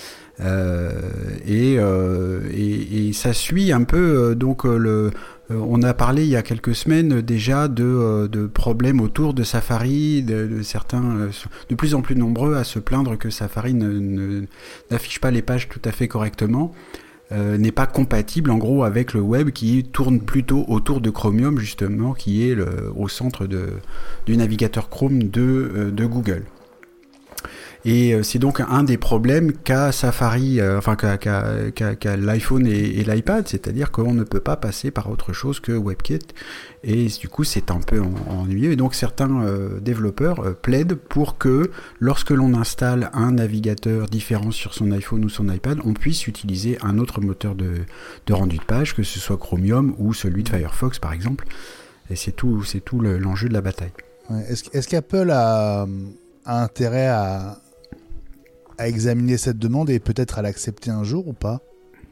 C: Et ça suit un peu on a parlé il y a quelques semaines déjà de problèmes autour de Safari, de certains de plus en plus nombreux à se plaindre que Safari n'affiche pas les pages tout à fait correctement, n'est pas compatible en gros avec le web qui tourne plutôt autour de Chromium justement, qui est au centre du navigateur Chrome de Google. Et c'est donc un des problèmes qu'a Safari, qu'a l'iPhone et l'iPad, c'est-à-dire qu'on ne peut pas passer par autre chose que WebKit, et du coup c'est un peu ennuyeux. Et donc certains développeurs plaident pour que lorsque l'on installe un navigateur différent sur son iPhone ou son iPad, on puisse utiliser un autre moteur de rendu de page, que ce soit Chromium ou celui de Firefox par exemple. Et c'est tout l'enjeu de la bataille.
A: Ouais. Est-ce qu'Apple a intérêt à examiner cette demande et peut-être à l'accepter un jour ou pas?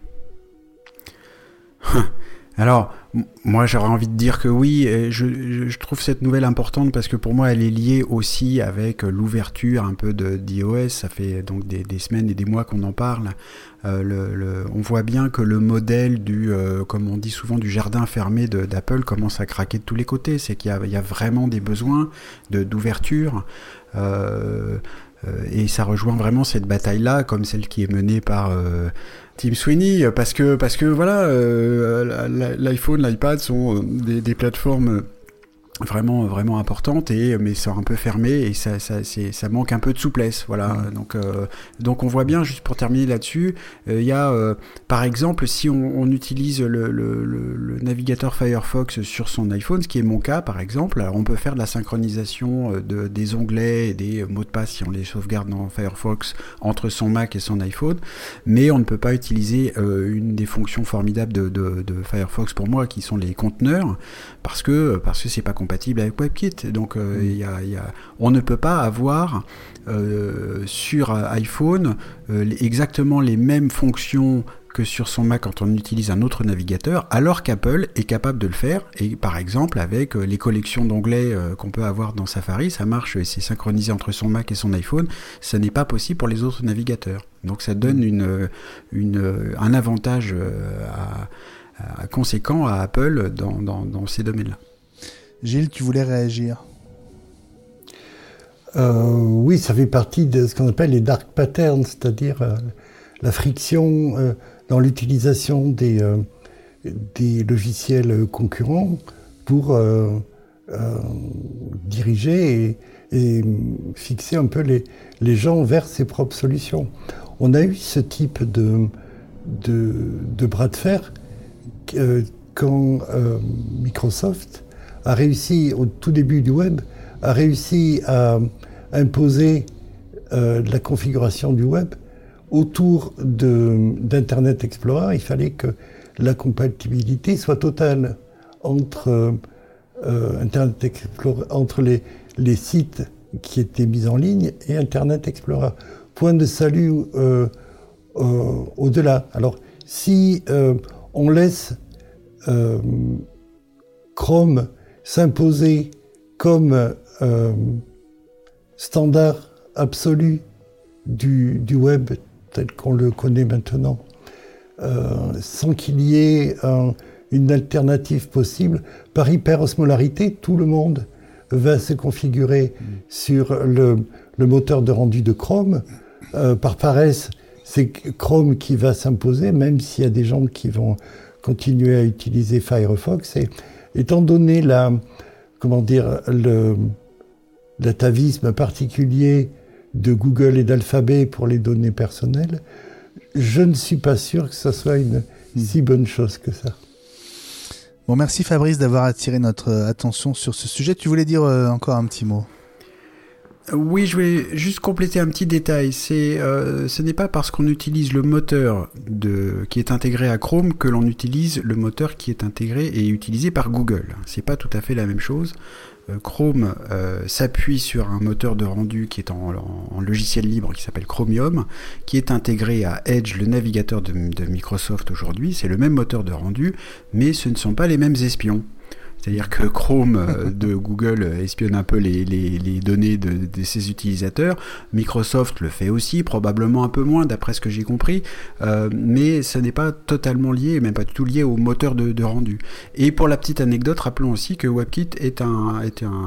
C: Alors, moi j'aurais envie de dire que oui, et je trouve cette nouvelle importante parce que pour moi elle est liée aussi avec l'ouverture un peu d'iOS. Ça fait donc des semaines et des mois qu'on en parle. On voit bien que le modèle comme on dit souvent, du jardin fermé d'Apple commence à craquer de tous les côtés. C'est qu'il y a vraiment des besoins d'ouverture. Et ça rejoint vraiment cette bataille-là, comme celle qui est menée par Tim Sweeney, parce que voilà, l'iPhone, l'iPad sont des plateformes vraiment importantes, mais sont un peu fermées, et ça manque un peu de souplesse, voilà. Donc on voit bien, juste pour terminer là-dessus, il y a par exemple, si on utilise le navigateur Firefox sur son iPhone, ce qui est mon cas par exemple, alors on peut faire de la synchronisation des onglets et des mots de passe si on les sauvegarde dans Firefox entre son Mac et son iPhone, mais on ne peut pas utiliser une des fonctions formidables de Firefox pour moi, qui sont les conteneurs, parce que c'est pas compatible avec WebKit. Donc on ne peut pas avoir sur iPhone exactement les mêmes fonctions que sur son Mac quand on utilise un autre navigateur, alors qu'Apple est capable de le faire. Et par exemple avec les collections d'onglets qu'on peut avoir dans Safari, ça marche et c'est synchronisé entre son Mac et son iPhone. Ça n'est pas possible pour les autres navigateurs. Donc ça donne un avantage conséquent à Apple dans ces domaines-là.
A: Gilles, tu voulais réagir?
D: Oui, ça fait partie de ce qu'on appelle les dark patterns, c'est-à-dire la friction dans l'utilisation des logiciels concurrents pour diriger et fixer un peu les gens vers ses propres solutions. On a eu ce type de bras de fer quand Microsoft a réussi, au tout début du web, a réussi à imposer la configuration du web autour d'Internet Explorer. Il fallait que la compatibilité soit totale entre Internet Explorer, entre les sites qui étaient mis en ligne et Internet Explorer. Point de salut au-delà. Alors, si on laisse Chrome s'imposer comme standard absolu du web tel qu'on le connaît maintenant, sans qu'il y ait une alternative possible, par hyperosmolarité, tout le monde va se configurer sur le moteur de rendu de Chrome. Par paresse, c'est Chrome qui va s'imposer, même s'il y a des gens qui vont continuer à utiliser Firefox. Et étant donné l'atavisme particulier de Google et d'Alphabet pour les données personnelles, je ne suis pas sûr que ça soit une si bonne chose que ça.
A: Bon, merci Fabrice d'avoir attiré notre attention sur ce sujet. Tu voulais dire encore un petit mot ?
C: Oui, je vais juste compléter un petit détail. Ce n'est pas parce qu'on utilise le moteur qui est intégré à Chrome que l'on utilise le moteur qui est intégré et utilisé par Google. C'est pas tout à fait la même chose. Chrome s'appuie sur un moteur de rendu qui est en logiciel libre qui s'appelle Chromium, qui est intégré à Edge, le navigateur de Microsoft aujourd'hui. C'est le même moteur de rendu, mais ce ne sont pas les mêmes espions. C'est-à-dire que Chrome de Google espionne un peu les données de ses utilisateurs. Microsoft le fait aussi, probablement un peu moins d'après ce que j'ai compris, mais ça n'est pas totalement lié, même pas du tout lié au moteur de rendu. Et pour la petite anecdote, rappelons aussi que WebKit est un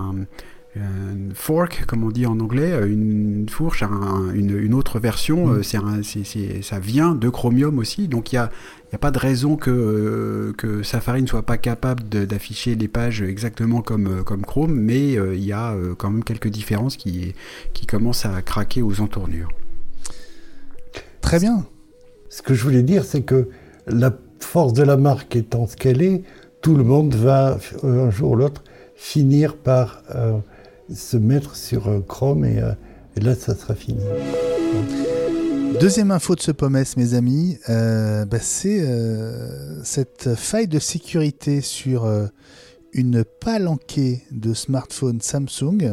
C: fork, comme on dit en anglais, une fourche, une autre version. Ça vient de Chromium aussi, donc il y a pas de raison que Safari ne soit pas capable d'afficher les pages exactement comme Chrome, mais il y a quand même quelques différences qui commencent à craquer aux entournures.
A: Très bien.
D: Ce que je voulais dire, c'est que la force de la marque étant ce qu'elle est, tout le monde va un jour ou l'autre finir par se mettre sur Chrome et là ça sera fini.
A: Deuxième info de ce POMES, mes amis, c'est cette faille de sécurité sur une palanquée de smartphones Samsung.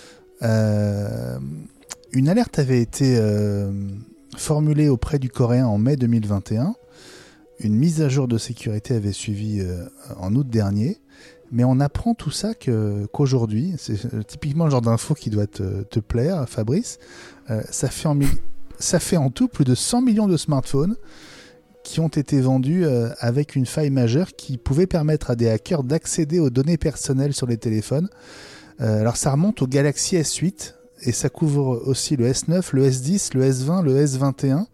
A: Une alerte avait été formulée auprès du Coréen en mai 2021. Une mise à jour de sécurité avait suivi en août dernier. Mais on apprend tout ça qu'aujourd'hui, c'est typiquement le genre d'info qui doit te plaire, Fabrice, ça fait en tout plus de 100 millions de smartphones qui ont été vendus avec une faille majeure qui pouvait permettre à des hackers d'accéder aux données personnelles sur les téléphones. Alors ça remonte au Galaxy S8 et ça couvre aussi le S9, le S10, le S20, le S21.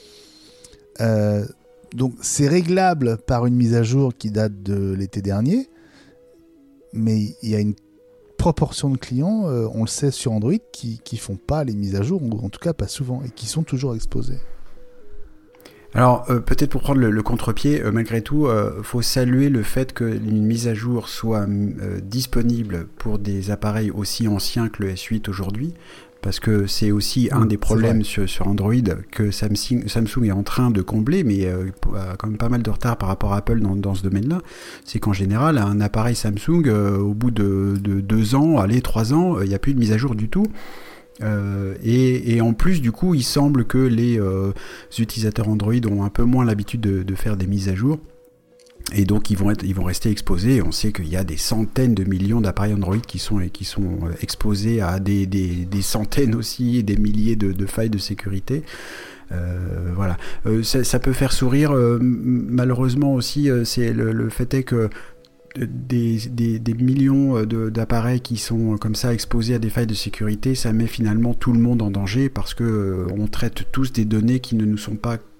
A: Donc c'est réglable par une mise à jour qui date de l'été dernier. Mais il y a une proportion de clients, on le sait sur Android, qui font pas les mises à jour, ou en tout cas pas souvent, et qui sont toujours exposés.
C: Alors, peut-être pour prendre le contre-pied, malgré tout, faut saluer le fait qu'une mise à jour soit disponible pour des appareils aussi anciens que le S8 aujourd'hui, parce que c'est aussi un des problèmes sur Android que Samsung est en train de combler, mais a quand même pas mal de retard par rapport à Apple dans ce domaine-là. C'est qu'en général, un appareil Samsung, au bout de 2 ans, 3 ans, il n'y a plus de mise à jour du tout. Et en plus, du coup, il semble que les utilisateurs Android ont un peu moins l'habitude de faire des mises à jour. Et donc ils vont rester exposés. On sait qu'il y a des centaines de millions d'appareils Android qui sont exposés à des centaines aussi, des milliers de failles de sécurité. Voilà. Ça peut faire sourire. Malheureusement aussi, c'est le fait est que des millions d'appareils qui sont comme ça exposés à des failles de sécurité, ça met finalement tout le monde en danger parce que on traite tous des données qui ne nous sont pas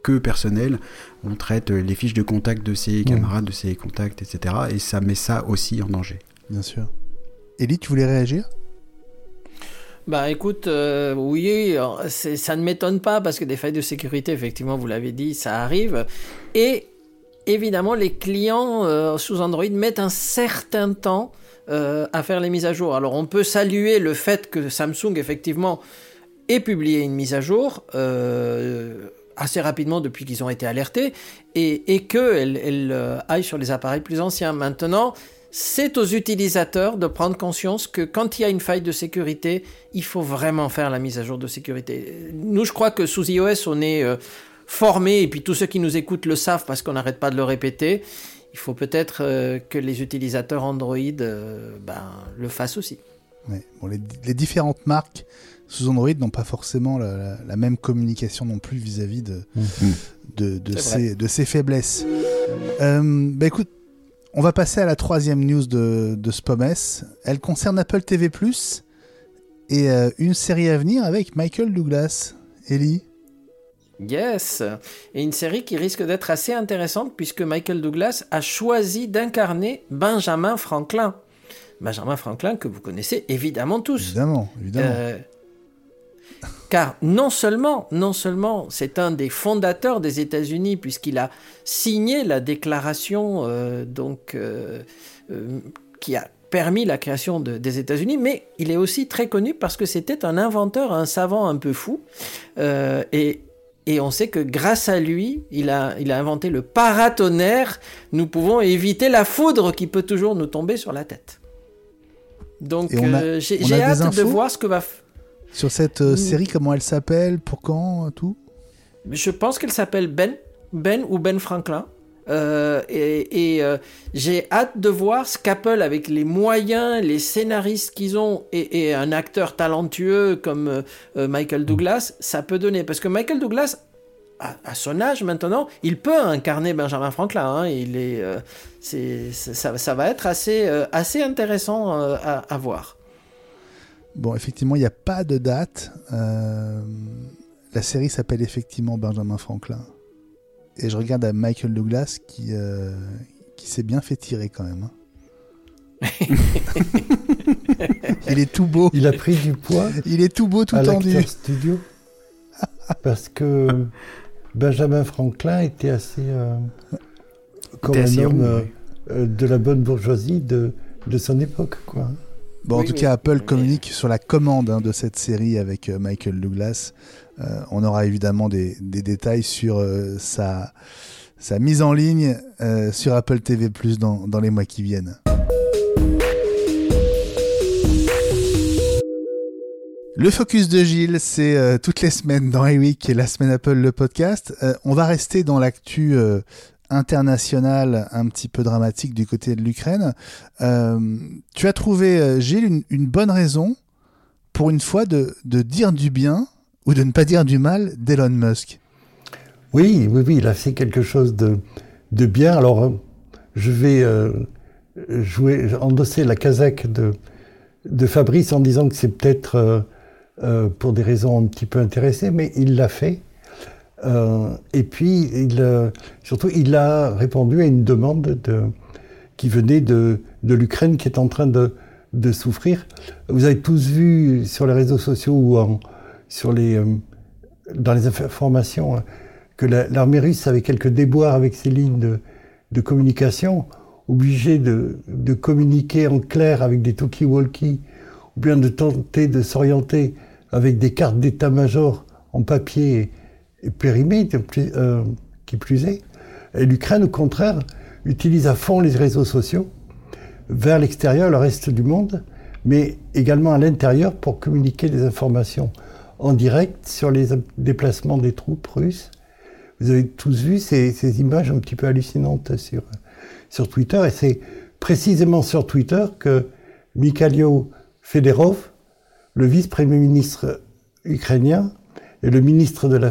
C: que personnel. On traite les fiches de contact de ses camarades, de ses contacts, etc. Et ça met ça aussi en danger.
A: Bien sûr. Élie, tu voulais réagir ?
B: Bah écoute, oui, ça ne m'étonne pas parce que des failles de sécurité, effectivement, vous l'avez dit, ça arrive. Et évidemment, les clients sous Android mettent un certain temps à faire les mises à jour. Alors on peut saluer le fait que Samsung, effectivement, ait publié une mise à jour assez rapidement depuis qu'ils ont été alertés et qu'elle aille sur les appareils plus anciens. Maintenant, c'est aux utilisateurs de prendre conscience que quand il y a une faille de sécurité, il faut vraiment faire la mise à jour de sécurité. Nous, je crois que sous iOS, on est formés, et puis tous ceux qui nous écoutent le savent parce qu'on n'arrête pas de le répéter. Il faut peut-être que les utilisateurs Android le fassent aussi.
A: Ouais. Bon, les différentes marques sous Android n'ont pas forcément la même communication non plus vis-à-vis de ces faiblesses. Écoute, on va passer à la troisième news de Spommes. Elle concerne Apple TV+, et une série à venir avec Michael Douglas. Élie ?
B: Yes, et une série qui risque d'être assez intéressante puisque Michael Douglas a choisi d'incarner Benjamin Franklin. Benjamin Franklin que vous connaissez évidemment tous.
A: Évidemment.
B: Car non seulement c'est un des fondateurs des États-Unis puisqu'il a signé la déclaration qui a permis la création des États-Unis, mais il est aussi très connu parce que c'était un inventeur, un savant un peu fou, et on sait que grâce à lui, il a inventé le paratonnerre. Nous pouvons éviter la foudre qui peut toujours nous tomber sur la tête. Donc j'ai hâte de voir ce que va faire.
A: Sur cette série, comment elle s'appelle, pour quand, tout ?
B: Je pense qu'elle s'appelle Ben Franklin. J'ai hâte de voir ce qu'Apple, avec les moyens, les scénaristes qu'ils ont et un acteur talentueux comme Michael Douglas, ça peut donner. Parce que Michael Douglas, à son âge maintenant, il peut incarner Benjamin Franklin. Ça va être assez intéressant à voir.
A: Bon, effectivement, il n'y a pas de date. La série s'appelle effectivement Benjamin Franklin. Et je regarde à Michael Douglas qui s'est bien fait tirer quand même. Il est tout beau.
D: Il a pris du poids.
A: Il est tout beau, tout tendu.
D: Studio. Parce que Benjamin Franklin était assez comme un homme de la bonne bourgeoisie de son époque, quoi.
A: Bon, en tout cas, Apple communique sur la commande de cette série avec Michael Douglas. On aura évidemment des détails sur sa mise en ligne sur Apple TV+, dans les mois qui viennent. Le focus de Gilles, c'est toutes les semaines dans iWeek et la semaine Apple, le podcast. On va rester dans l'actu international un petit peu dramatique du côté de l'Ukraine. Tu as trouvé, Gilles, une bonne raison pour une fois de dire du bien ou de ne pas dire du mal d'Elon Musk.
D: Oui, il a fait quelque chose de bien. Alors, je vais endosser la casaque de Fabrice en disant que c'est peut-être pour des raisons un petit peu intéressées, mais il l'a fait. Et puis, surtout, il a répondu à une demande qui venait de l'Ukraine qui est en train de souffrir. Vous avez tous vu sur les réseaux sociaux ou dans les informations que l'armée russe avait quelques déboires avec ses lignes de communication, obligée de communiquer en clair avec des talkie-walkie, ou bien de tenter de s'orienter avec des cartes d'état-major en papier et périmées, qui plus est. Et l'Ukraine, au contraire, utilise à fond les réseaux sociaux vers l'extérieur, le reste du monde, mais également à l'intérieur pour communiquer des informations en direct sur les déplacements des troupes russes. Vous avez tous vu ces images un petit peu hallucinantes sur Twitter, et c'est précisément sur Twitter que Mikhailo Fedorov, le vice-premier ministre ukrainien et le ministre de la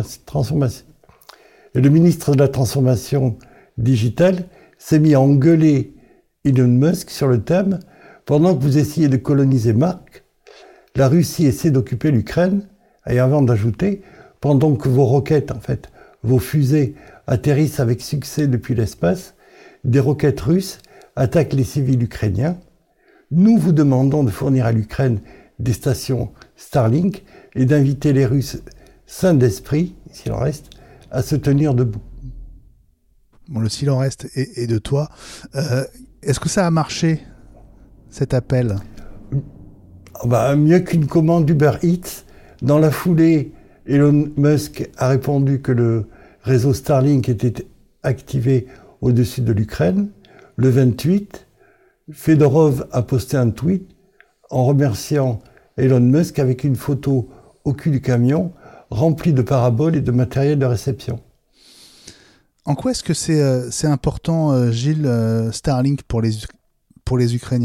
D: transformation digitale, s'est mis à engueuler Elon Musk sur le thème « Pendant que vous essayez de coloniser Mars, la Russie essaie d'occuper l'Ukraine », et avant d'ajouter « Pendant que vos roquettes, en fait, vos fusées atterrissent avec succès depuis l'espace, des roquettes russes attaquent les civils ukrainiens. Nous vous demandons de fournir à l'Ukraine des stations Starlink et d'inviter les Russes sains d'esprit, s'il en reste, à se tenir debout.
A: Bon, le s'il en reste et de toi. Est-ce que ça a marché, cet appel ?
D: Mieux qu'une commande Uber Eats. Dans la foulée, Elon Musk a répondu que le réseau Starlink était activé au-dessus de l'Ukraine. Le 28, Fedorov a posté un tweet en remerciant Elon Musk avec une photo au cul du camion rempli de paraboles et de matériel de réception.
A: En quoi est-ce que c'est important, Gilles, Starlink pour les Ukrainiens ?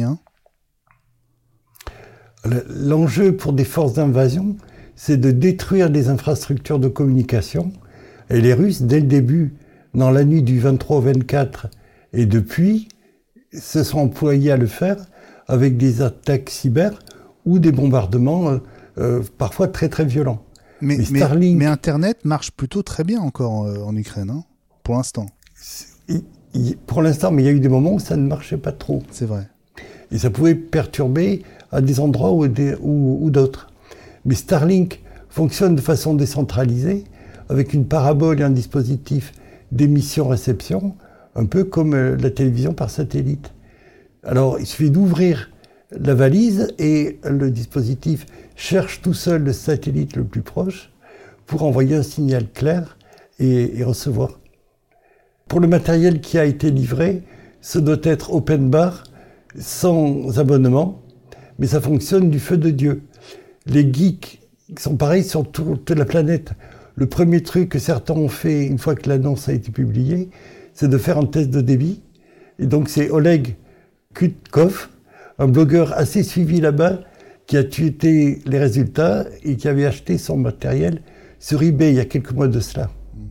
D: L'enjeu pour des forces d'invasion, c'est de détruire des infrastructures de communication. Et les Russes, dès le début, dans la nuit du 23 au 24, et depuis, se sont employés à le faire avec des attaques cyber ou des bombardements parfois très très violents.
A: Mais
D: Starlink,
A: mais Internet marche plutôt très bien encore en Ukraine, hein, pour l'instant.
D: Pour l'instant, mais il y a eu des moments où ça ne marchait pas trop.
A: C'est vrai.
D: Et ça pouvait perturber à des endroits ou d'autres. Mais Starlink fonctionne de façon décentralisée, avec une parabole et un dispositif d'émission-réception, un peu comme la télévision par satellite. Alors, il suffit d'ouvrir la valise et le dispositif cherche tout seul le satellite le plus proche pour envoyer un signal clair et recevoir. Pour le matériel qui a été livré, ce doit être open bar, sans abonnement, mais ça fonctionne du feu de Dieu. Les geeks sont pareils sur toute la planète. Le premier truc que certains ont fait une fois que l'annonce a été publiée, c'est de faire un test de débit. Et donc c'est Oleg Kutkov, un blogueur assez suivi là-bas, qui a tweeté les résultats et qui avait acheté son matériel sur eBay il y a quelques mois de cela.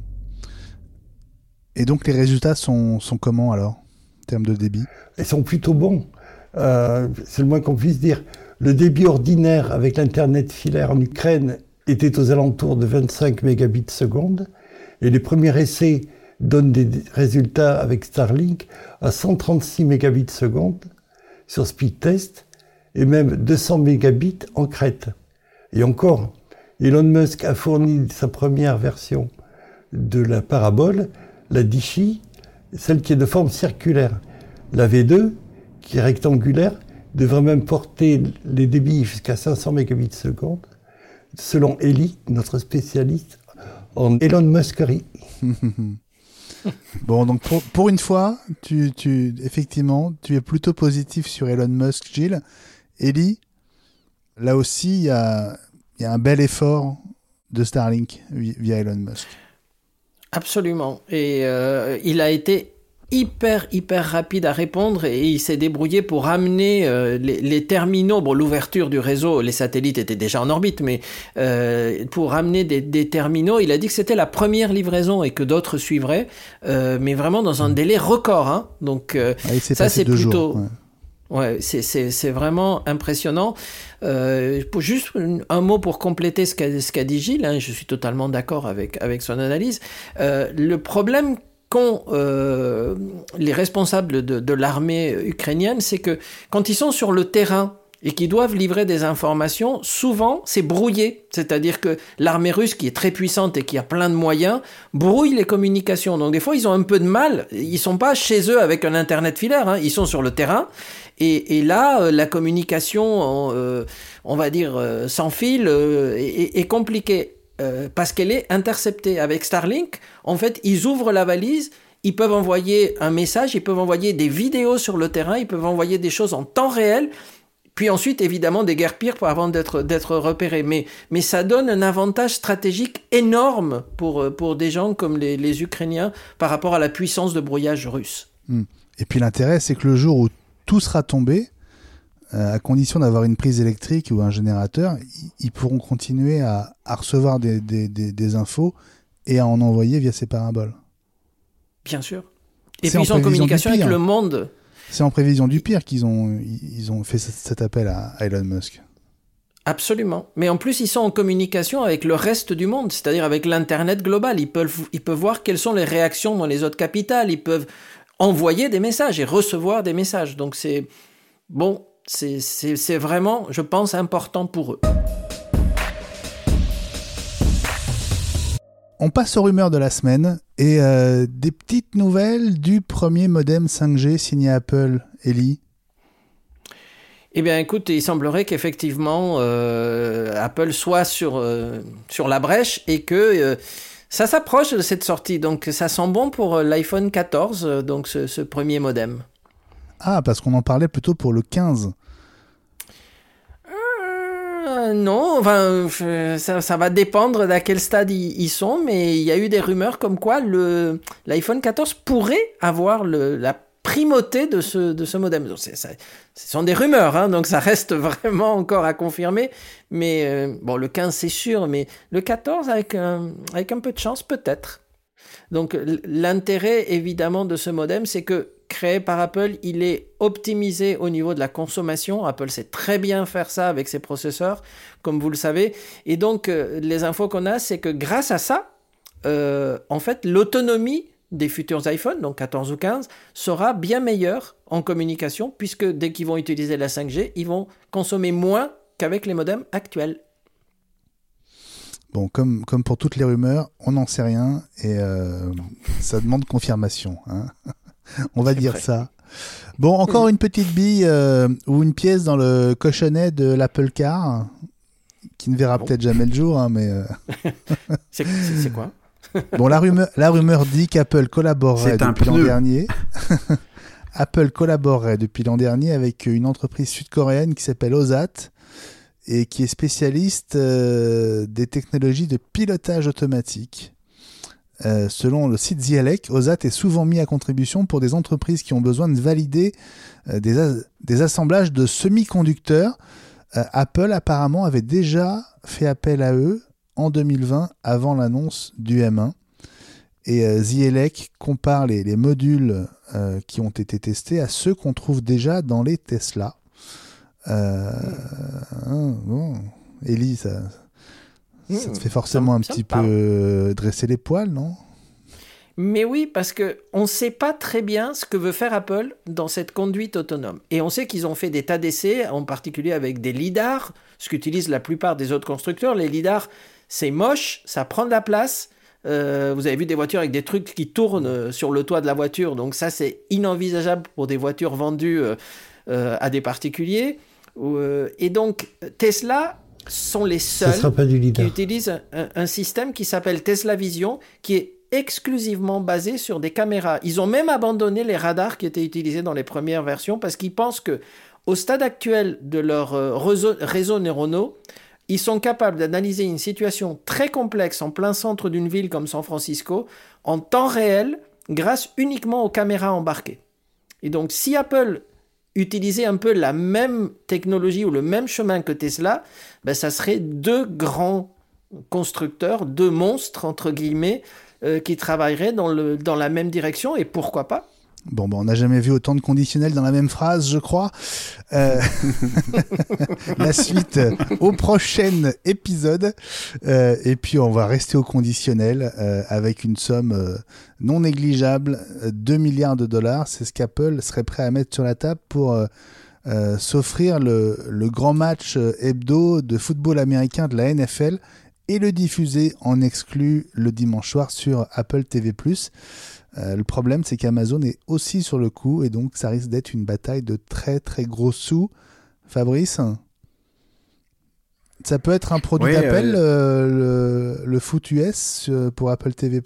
A: Et donc les résultats sont comment alors, en termes de débit ?
D: Ils sont plutôt bons. C'est le moins qu'on puisse dire. Le débit ordinaire avec l'Internet filaire en Ukraine était aux alentours de 25 mégabits seconde. Et les premiers essais donnent des résultats avec Starlink à 136 mégabits seconde sur speed test et même 200 mégabits en crête. Et encore, Elon Musk a fourni sa première version de la parabole, la Dishi, celle qui est de forme circulaire. La V2, qui est rectangulaire, devrait même porter les débits jusqu'à 500 mégabits seconde, selon Eli, notre spécialiste en Elon Muskerie.
A: Bon, donc pour une fois, effectivement, tu es plutôt positif sur Elon Musk, Gilles. Eli, là aussi, il y a un bel effort de Starlink via Elon Musk.
B: Absolument. Et il a été hyper rapide à répondre et il s'est débrouillé pour ramener les terminaux. Bon, l'ouverture du réseau, les satellites étaient déjà en orbite, mais pour ramener des terminaux, il a dit que c'était la première livraison et que d'autres suivraient, mais vraiment dans un délai record. Hein. Donc ça, c'est plutôt... Jours, ouais, c'est vraiment impressionnant. Juste un mot pour compléter ce qu'a dit Gilles, hein, je suis totalement d'accord avec son analyse. Le problème qu'ont les responsables de l'armée ukrainienne, c'est que quand ils sont sur le terrain et qu'ils doivent livrer des informations, souvent c'est brouillé. C'est-à-dire que l'armée russe, qui est très puissante et qui a plein de moyens, brouille les communications. Donc des fois, ils ont un peu de mal. Ils sont pas chez eux avec un Internet filaire, hein. Ils sont sur le terrain. Et là, la communication, on va dire, sans fil, est compliquée. Parce qu'elle est interceptée. Avec Starlink, en fait, ils ouvrent la valise, ils peuvent envoyer un message, ils peuvent envoyer des vidéos sur le terrain, ils peuvent envoyer des choses en temps réel, puis ensuite, évidemment, des guerres pires avant d'être repérés. Mais ça donne un avantage stratégique énorme pour des gens comme les Ukrainiens par rapport à la puissance de brouillage russe.
A: Et puis l'intérêt, c'est que le jour où tout sera tombé, à condition d'avoir une prise électrique ou un générateur, ils pourront continuer à recevoir des infos et à en envoyer via ces paraboles.
B: Bien sûr. Et puis ils sont en communication avec le monde.
A: C'est en prévision du pire qu'ils ont fait cet appel à Elon Musk.
B: Absolument. Mais en plus, ils sont en communication avec le reste du monde, c'est-à-dire avec l'Internet global. Ils peuvent voir quelles sont les réactions dans les autres capitales. Ils peuvent envoyer des messages et recevoir des messages. Donc c'est vraiment, je pense, important pour eux.
A: On passe aux rumeurs de la semaine et des petites nouvelles du premier modem 5G signé Apple. Ellie?
B: Eh bien, écoute, il semblerait qu'effectivement, Apple soit sur la brèche et que ça s'approche de cette sortie. Donc, ça sent bon pour l'iPhone 14, donc ce premier modem.
A: Ah, parce qu'on en parlait plutôt pour le 15.
B: Non, enfin, ça va dépendre d'à quel stade ils sont, mais il y a eu des rumeurs comme quoi l'iPhone 14 pourrait avoir la primauté de ce modem. Donc, ce sont des rumeurs, hein, donc ça reste vraiment encore à confirmer. Mais le 15 c'est sûr, mais le 14 avec un peu de chance peut-être. Donc l'intérêt évidemment de ce modem, c'est que créé par Apple, il est optimisé au niveau de la consommation. Apple sait très bien faire ça avec ses processeurs, comme vous le savez. Et donc les infos qu'on a, c'est que grâce à ça, en fait, l'autonomie des futurs iPhones, donc 14 ou 15, sera bien meilleure en communication, puisque dès qu'ils vont utiliser la 5G, ils vont consommer moins qu'avec les modems actuels.
A: Bon, comme pour toutes les rumeurs, on n'en sait rien et ça demande confirmation. Hein. On va dire ça. Bon, encore une petite bille ou une pièce dans le cochonnet de l'Apple Car, qui ne verra peut-être jamais le jour, hein, mais...
B: C'est quoi?
A: Bon, la rumeur dit qu'Apple collaborerait depuis l'an dernier. Apple collaborerait depuis l'an dernier avec une entreprise sud-coréenne qui s'appelle Ozat et qui est spécialiste des technologies de pilotage automatique. Selon le site The Elec, Ozat est souvent mis à contribution pour des entreprises qui ont besoin de valider des assemblages de semi-conducteurs. Apple apparemment avait déjà fait appel à eux en 2020 avant l'annonce du M1. Et The Elec compare les modules qui ont été testés à ceux qu'on trouve déjà dans les Tesla. Bon. Ellie, ça te fait forcément un petit peu dresser les poils, non?
B: Mais oui, parce qu'on ne sait pas très bien ce que veut faire Apple dans cette conduite autonome. Et on sait qu'ils ont fait des tas d'essais, en particulier avec des lidars, ce qu'utilisent la plupart des autres constructeurs. Les lidars, c'est moche, ça prend de la place. Vous avez vu des voitures avec des trucs qui tournent sur le toit de la voiture. Donc ça, c'est inenvisageable pour des voitures vendues à des particuliers. Et donc, Tesla sont les seuls qui utilisent un système qui s'appelle Tesla Vision, qui est exclusivement basé sur des caméras. Ils ont même abandonné les radars qui étaient utilisés dans les premières versions parce qu'ils pensent que, au stade actuel de leur réseaux neuronaux, ils sont capables d'analyser une situation très complexe en plein centre d'une ville comme San Francisco en temps réel grâce uniquement aux caméras embarquées. Et donc, si Apple utilisait un peu la même technologie ou le même chemin que Tesla, ça serait deux grands constructeurs, deux monstres, entre guillemets, qui travailleraient dans la même direction, et pourquoi pas?
A: Bon, on n'a jamais vu autant de conditionnels dans la même phrase, je crois. La suite au prochain épisode. Et puis, on va rester au conditionnel avec une somme non négligeable, 2 milliards de dollars. C'est ce qu'Apple serait prêt à mettre sur la table pour s'offrir le grand match hebdo de football américain de la NFL et le diffuser en exclu le dimanche soir sur Apple TV+. Le problème, c'est qu'Amazon est aussi sur le coup et donc ça risque d'être une bataille de très très gros sous. Fabrice, ça peut être un produit d'Apple, le foot US pour Apple TV+.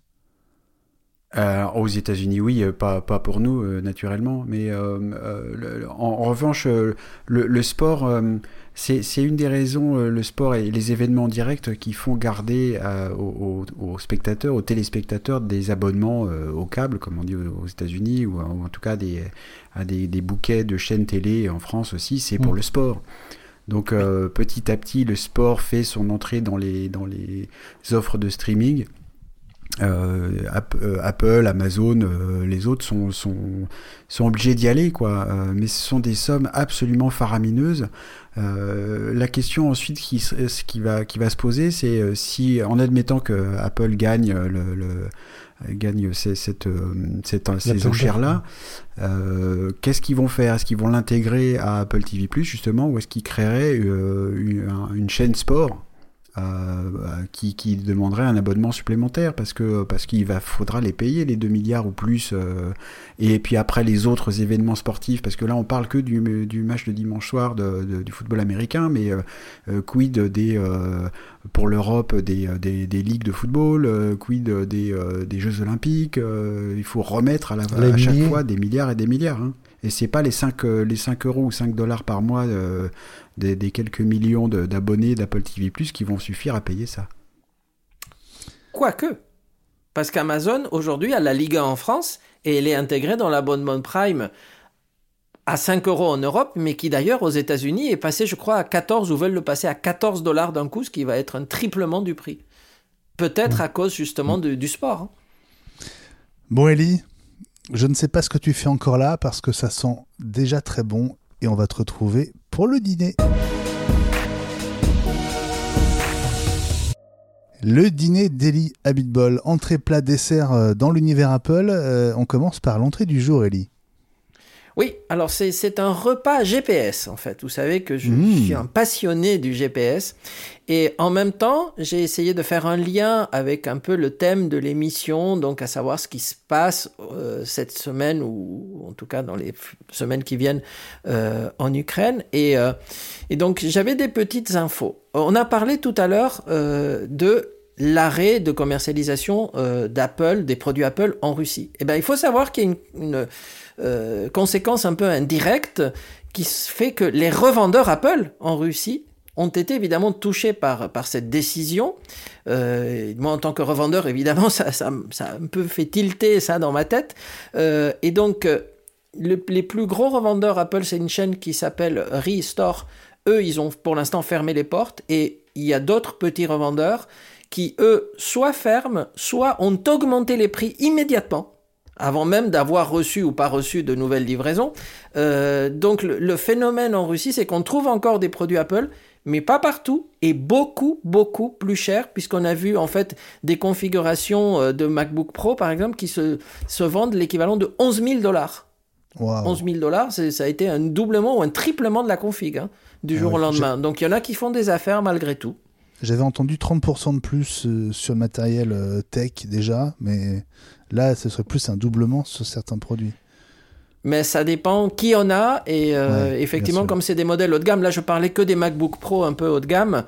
C: Aux États-Unis, oui, pas pour nous naturellement, mais en revanche, le sport, c'est une des raisons, le sport et les événements directs qui font garder aux spectateurs, aux téléspectateurs des abonnements au câble, comme on dit aux États-Unis, ou en tout cas à des bouquets de chaînes télé en France aussi, c'est pour le sport. Donc petit à petit, le sport fait son entrée dans les offres de streaming. Apple, Amazon, les autres sont obligés d'y aller, quoi. Mais ce sont des sommes absolument faramineuses. La question ensuite qui va se poser, c'est si, en admettant que Apple gagne ces enchères-là, qu'est-ce qu'ils vont faire? Est-ce qu'ils vont l'intégrer à Apple TV+, justement, ou est-ce qu'ils créeraient une chaîne sport qui demanderait un abonnement supplémentaire parce qu'il faudra les payer, les 2 milliards ou plus, et puis après les autres événements sportifs, parce que là on parle que du match de dimanche soir du football américain, mais quid pour l'Europe des ligues de football, quid des Jeux Olympiques, il faut remettre à chaque fois des milliards et des milliards, hein. Et c'est pas les 5 euros ou 5 $ par mois des quelques millions d'abonnés d'Apple TV+, qui vont suffire à payer ça.
B: Quoique, parce qu'Amazon, aujourd'hui, a la Ligue 1 en France, et elle est intégrée dans l'abonnement Prime à 5 euros en Europe, mais qui d'ailleurs, aux États-Unis, est passé, je crois, à 14, ou veulent le passer à 14 $ d'un coup, ce qui va être un triplement du prix. Peut-être à cause, justement, du sport. Hein.
A: Bon, Ellie, je ne sais pas ce que tu fais encore là, parce que ça sent déjà très bon, et on va te retrouver pour le dîner. Le dîner d'Ellie Abitbol. Entrée, plat, dessert dans l'univers Apple. On commence par l'entrée du jour, Ellie.
B: Oui, alors c'est un repas GPS en fait. Vous savez que je suis un passionné du GPS et en même temps, j'ai essayé de faire un lien avec un peu le thème de l'émission, donc à savoir ce qui se passe cette semaine ou en tout cas dans les semaines qui viennent en Ukraine. Et donc j'avais des petites infos. On a parlé tout à l'heure de l'arrêt de commercialisation d'Apple, des produits Apple en Russie. Eh bien, il faut savoir qu'il y a une conséquence un peu indirecte qui fait que les revendeurs Apple en Russie ont été évidemment touchés par cette décision. Moi, en tant que revendeur, évidemment, ça un peu fait tilter ça dans ma tête. Et donc, les plus gros revendeurs Apple, c'est une chaîne qui s'appelle Restore. Eux, ils ont pour l'instant fermé les portes. Et il y a d'autres petits revendeurs qui, eux, soit ferment, soit ont augmenté les prix immédiatement, avant même d'avoir reçu ou pas reçu de nouvelles livraisons. Donc le phénomène en Russie, c'est qu'on trouve encore des produits Apple, mais pas partout, et beaucoup, beaucoup plus cher, puisqu'on a vu en fait des configurations de MacBook Pro, par exemple, qui se vendent l'équivalent de 11 000 $. Wow. 11 000 $, ça a été un doublement ou un triplement de la config du jour au lendemain. Donc il y en a qui font des affaires malgré tout.
A: J'avais entendu 30% de plus sur le matériel tech déjà, mais là, ce serait plus un doublement sur certains produits.
B: Mais ça dépend qui en a et effectivement comme c'est des modèles haut de gamme, là je parlais que des MacBook Pro un peu haut de gamme,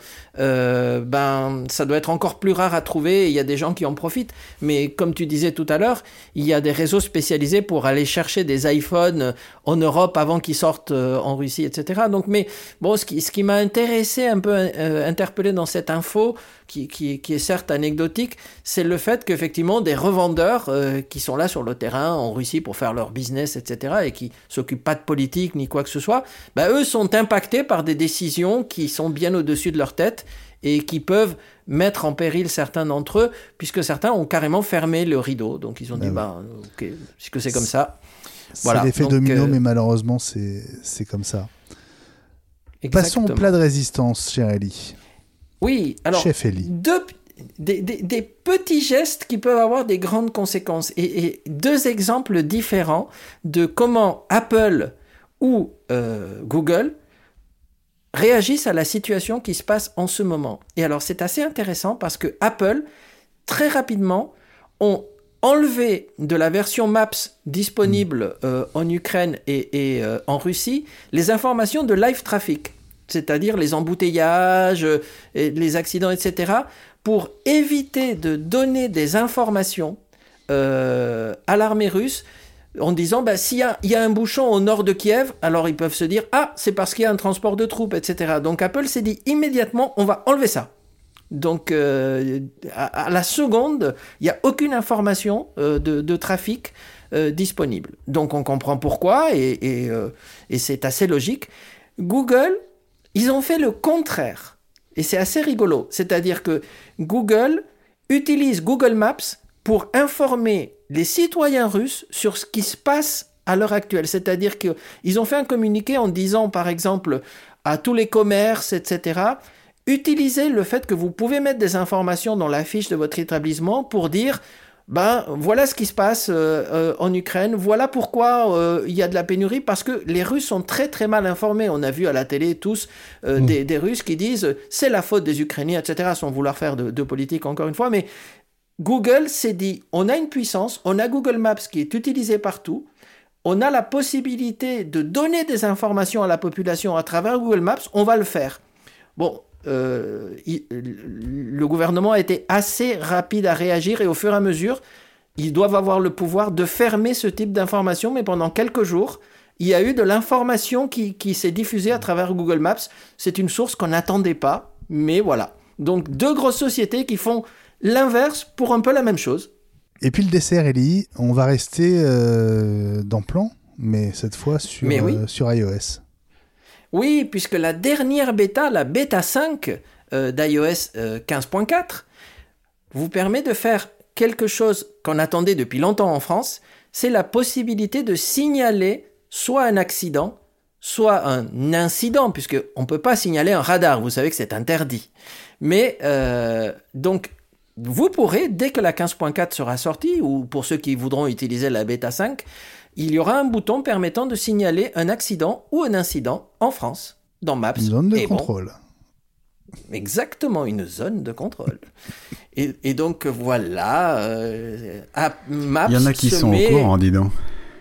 B: ça doit être encore plus rare à trouver et il y a des gens qui en profitent. Mais comme tu disais tout à l'heure, il y a des réseaux spécialisés pour aller chercher des iPhones en Europe avant qu'ils sortent en Russie, etc. Donc, mais bon, ce qui m'a intéressé, un peu interpellé dans cette info, qui est certes anecdotique, c'est le fait qu'effectivement des revendeurs qui sont là sur le terrain en Russie pour faire leur business, etc., et qui s'occupent pas de politique ni quoi que ce soit, eux sont impactés par des décisions qui sont bien au-dessus de leur tête et qui peuvent mettre en péril certains d'entre eux, puisque certains ont carrément fermé le rideau. Donc ils ont dit, ok, puisque c'est comme ça.
A: Voilà. C'est l'effet domino, mais malheureusement, c'est comme ça. Exactement. Passons au plat de résistance, chère Ellie.
B: Oui, alors,
A: Chef Ellie.
B: Des petits gestes qui peuvent avoir des grandes conséquences. Et deux exemples différents de comment Apple ou Google réagissent à la situation qui se passe en ce moment. Et alors, c'est assez intéressant parce que Apple, très rapidement, ont enlevé de la version Maps disponible en Ukraine et en Russie les informations de live traffic, c'est-à-dire les embouteillages, les accidents, etc., pour éviter de donner des informations à l'armée russe en disant s'il y a un bouchon au nord de Kiev, alors ils peuvent se dire c'est parce qu'il y a un transport de troupes, etc. Donc Apple s'est dit immédiatement on va enlever ça. Donc à la seconde, il n'y a aucune information de trafic disponible. Donc on comprend pourquoi et c'est assez logique. Google, ils ont fait le contraire. Et c'est assez rigolo. C'est-à-dire que Google utilise Google Maps pour informer les citoyens russes sur ce qui se passe à l'heure actuelle. C'est-à-dire qu'ils ont fait un communiqué en disant, par exemple, à tous les commerces, etc., utilisez le fait que vous pouvez mettre des informations dans la fiche de votre établissement pour dire voilà ce qui se passe en Ukraine, voilà pourquoi il y a de la pénurie, parce que les Russes sont très très mal informés. On a vu à la télé tous des Russes qui disent c'est la faute des Ukrainiens, etc., sans vouloir faire de politique encore une fois, mais Google s'est dit on a une puissance, on a Google Maps qui est utilisé partout, on a la possibilité de donner des informations à la population à travers Google Maps, on va le faire. Bon, le gouvernement a été assez rapide à réagir et au fur et à mesure, ils doivent avoir le pouvoir de fermer ce type d'information, mais pendant quelques jours, il y a eu de l'information qui s'est diffusée à travers Google Maps. C'est une source qu'on n'attendait pas, mais voilà. Donc, 2 grosses sociétés qui font l'inverse pour un peu la même chose.
A: Et puis le dessert, Elie, on va rester dans Plan, mais cette fois sur iOS.
B: Oui, puisque la dernière bêta, la bêta 5 d'iOS 15.4, vous permet de faire quelque chose qu'on attendait depuis longtemps en France, c'est la possibilité de signaler soit un accident, soit un incident, puisqu'on ne peut pas signaler un radar, vous savez que c'est interdit. Mais donc, vous pourrez, dès que la 15.4 sera sortie, ou pour ceux qui voudront utiliser la bêta 5, il y aura un bouton permettant de signaler un accident ou un incident en France, dans Maps.
A: Une zone de contrôle.
B: Exactement, une zone de contrôle. et donc, voilà, Maps.
C: Il y en a qui sont au courant, dis donc.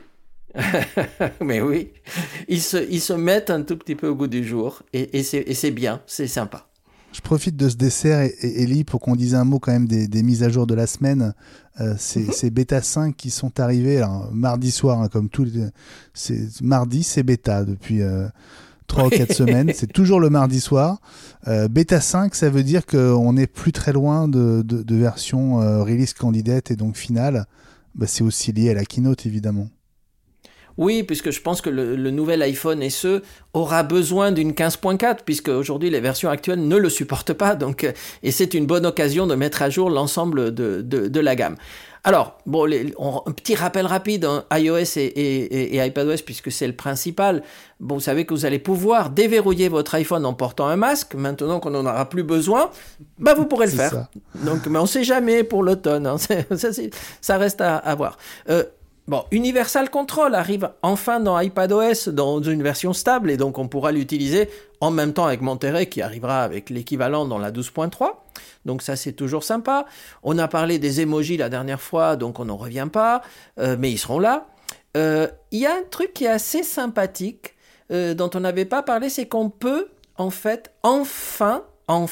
B: Mais oui, ils se mettent un tout petit peu au goût du jour, et c'est bien, c'est sympa.
A: Je profite de ce dessert, Elie, pour qu'on dise un mot quand même des mises à jour de la semaine. Ces bêta 5 qui sont arrivés alors, mardi soir, hein, comme tous mardi, c'est bêta depuis 3 ou 4 semaines. C'est toujours le mardi soir. Bêta 5, ça veut dire qu'on est plus très loin de version release candidate et donc finale. C'est aussi lié à la keynote, évidemment.
B: Oui, puisque je pense que le nouvel iPhone SE aura besoin d'une 15.4, puisque aujourd'hui les versions actuelles ne le supportent pas, donc, et c'est une bonne occasion de mettre à jour l'ensemble de la gamme. Alors, bon, un petit rappel rapide, hein, iOS et iPadOS, puisque c'est le principal. Bon, vous savez que vous allez pouvoir déverrouiller votre iPhone en portant un masque. Maintenant qu'on n'en aura plus besoin, vous pourrez le faire. Ça. Donc, mais on ne sait jamais pour l'automne, hein, ça reste à voir. Bon, Universal Control arrive enfin dans iPadOS dans une version stable et donc on pourra l'utiliser en même temps avec Monterey qui arrivera avec l'équivalent dans la 12.3. Donc ça c'est toujours sympa. On a parlé des emojis la dernière fois donc on n'en revient pas, mais ils seront là. Il y a un truc qui est assez sympathique dont on n'avait pas parlé, c'est qu'on peut en fait enfin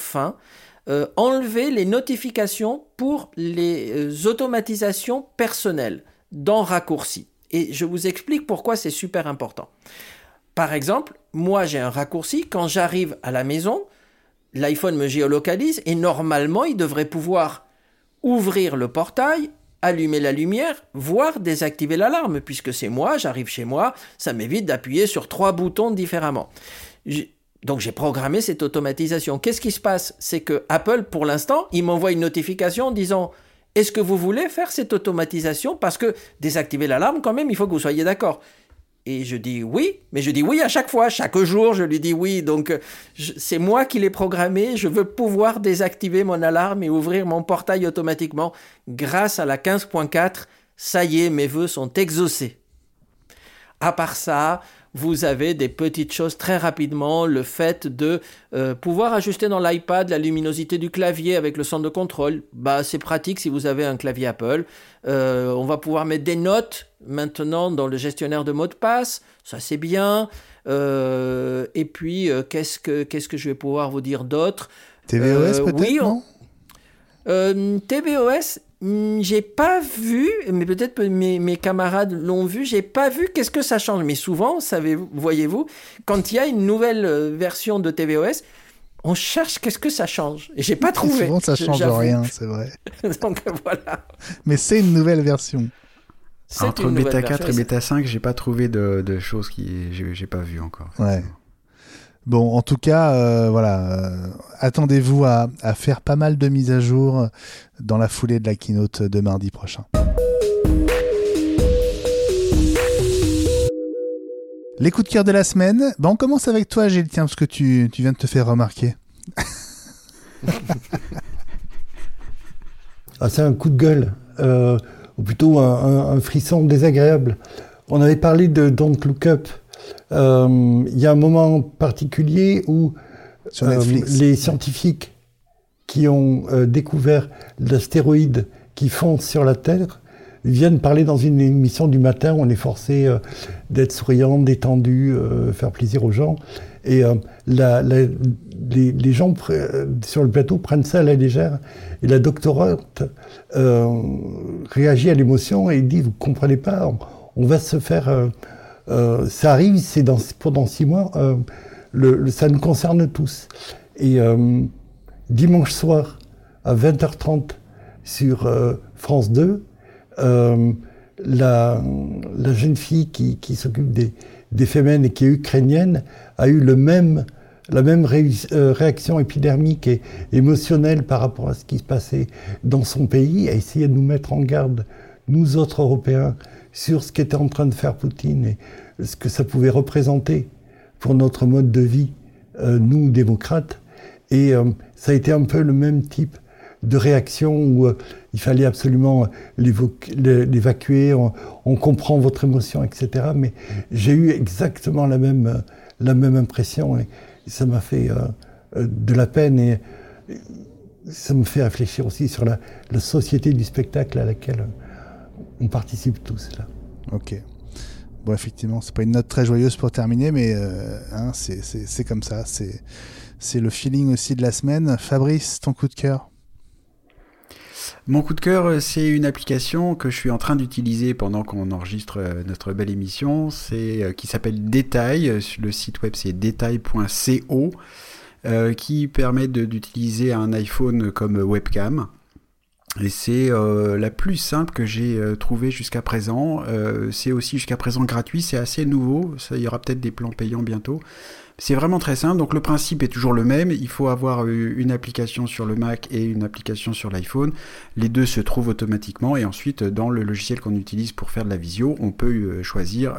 B: enlever les notifications pour les automatisations personnelles dans raccourci. Et je vous explique pourquoi c'est super important. Par exemple, moi j'ai un raccourci, quand j'arrive à la maison, l'iPhone me géolocalise et normalement il devrait pouvoir ouvrir le portail, allumer la lumière, voire désactiver l'alarme, puisque c'est moi, j'arrive chez moi, ça m'évite d'appuyer sur 3 boutons différemment. Donc j'ai programmé cette automatisation. Qu'est-ce qui se passe ? C'est que Apple, pour l'instant, il m'envoie une notification disant « Est-ce que vous voulez faire cette automatisation ? Parce que désactiver l'alarme, quand même, il faut que vous soyez d'accord. » Et je dis oui, mais je dis oui à chaque fois. Chaque jour, je lui dis oui. Donc, c'est moi qui l'ai programmé. Je veux pouvoir désactiver mon alarme et ouvrir mon portail automatiquement. Grâce à la 15.4, ça y est, mes vœux sont exaucés. À part ça, vous avez des petites choses très rapidement, le fait de pouvoir ajuster dans l'iPad la luminosité du clavier avec le centre de contrôle. C'est pratique si vous avez un clavier Apple. On va pouvoir mettre des notes maintenant dans le gestionnaire de mots de passe, ça c'est bien. Et puis, qu'est-ce que je vais pouvoir vous dire d'autre ?
A: tvOS peut-être, non ?
B: tvOS, j'ai pas vu, mais peut-être que mes camarades l'ont vu, j'ai pas vu qu'est-ce que ça change. Mais souvent, voyez-vous, quand il y a une nouvelle version de tvOS, on cherche qu'est-ce que ça change. Et j'ai pas trouvé.
A: Souvent, ça change rien, c'est vrai.
B: Donc voilà.
A: Mais c'est une nouvelle version.
C: Entre bêta 4 et bêta 5, j'ai pas trouvé de choses qui j'ai pas vu encore.
A: Ouais. Bon, en tout cas, attendez-vous à faire pas mal de mises à jour dans la foulée de la keynote de mardi prochain. Les coups de cœur de la semaine, on commence avec toi, Gilles, tiens, parce que tu viens de te faire remarquer.
D: C'est un coup de gueule, ou plutôt un frisson désagréable. On avait parlé de Don't Look Up. Il y a un moment particulier où les scientifiques qui ont découvert l'astéroïde qui fonce sur la Terre viennent parler dans une émission du matin où on est forcé d'être souriant, détendu, faire plaisir aux gens. Et les gens sur le plateau prennent ça à la légère. Et la doctorante réagit à l'émotion et dit « Vous ne comprenez pas, on va se faire... ça arrive, c'est dans 6 mois, ça nous concerne tous. » Et dimanche soir, à 20h30, sur France 2, la jeune fille qui s'occupe des femmes et qui est ukrainienne a eu la même réaction épidermique et émotionnelle par rapport à ce qui se passait dans son pays, a essayé de nous mettre en garde, nous autres Européens, sur ce qu'était en train de faire Poutine et ce que ça pouvait représenter pour notre mode de vie, nous, démocrates. Et ça a été un peu le même type de réaction où il fallait absolument l'évacuer, on comprend votre émotion, etc. Mais j'ai eu exactement la même impression et ça m'a fait de la peine et ça me fait réfléchir aussi sur la société du spectacle à laquelle on participe tous. Là.
A: Ok. Bon, effectivement, c'est pas une note très joyeuse pour terminer, mais c'est comme ça. C'est le feeling aussi de la semaine. Fabrice, ton coup de cœur?
C: Mon coup de cœur, c'est une application que je suis en train d'utiliser pendant qu'on enregistre notre belle émission, qui s'appelle Détail. Le site web, c'est détail.co, qui permet d'utiliser un iPhone comme webcam. Et c'est la plus simple que j'ai trouvée jusqu'à présent. C'est aussi jusqu'à présent gratuit, c'est assez nouveau. Il y aura peut-être des plans payants bientôt. C'est vraiment très simple, donc le principe est toujours le même, il faut avoir une application sur le Mac et une application sur l'iPhone, les deux se trouvent automatiquement et ensuite dans le logiciel qu'on utilise pour faire de la visio, on peut choisir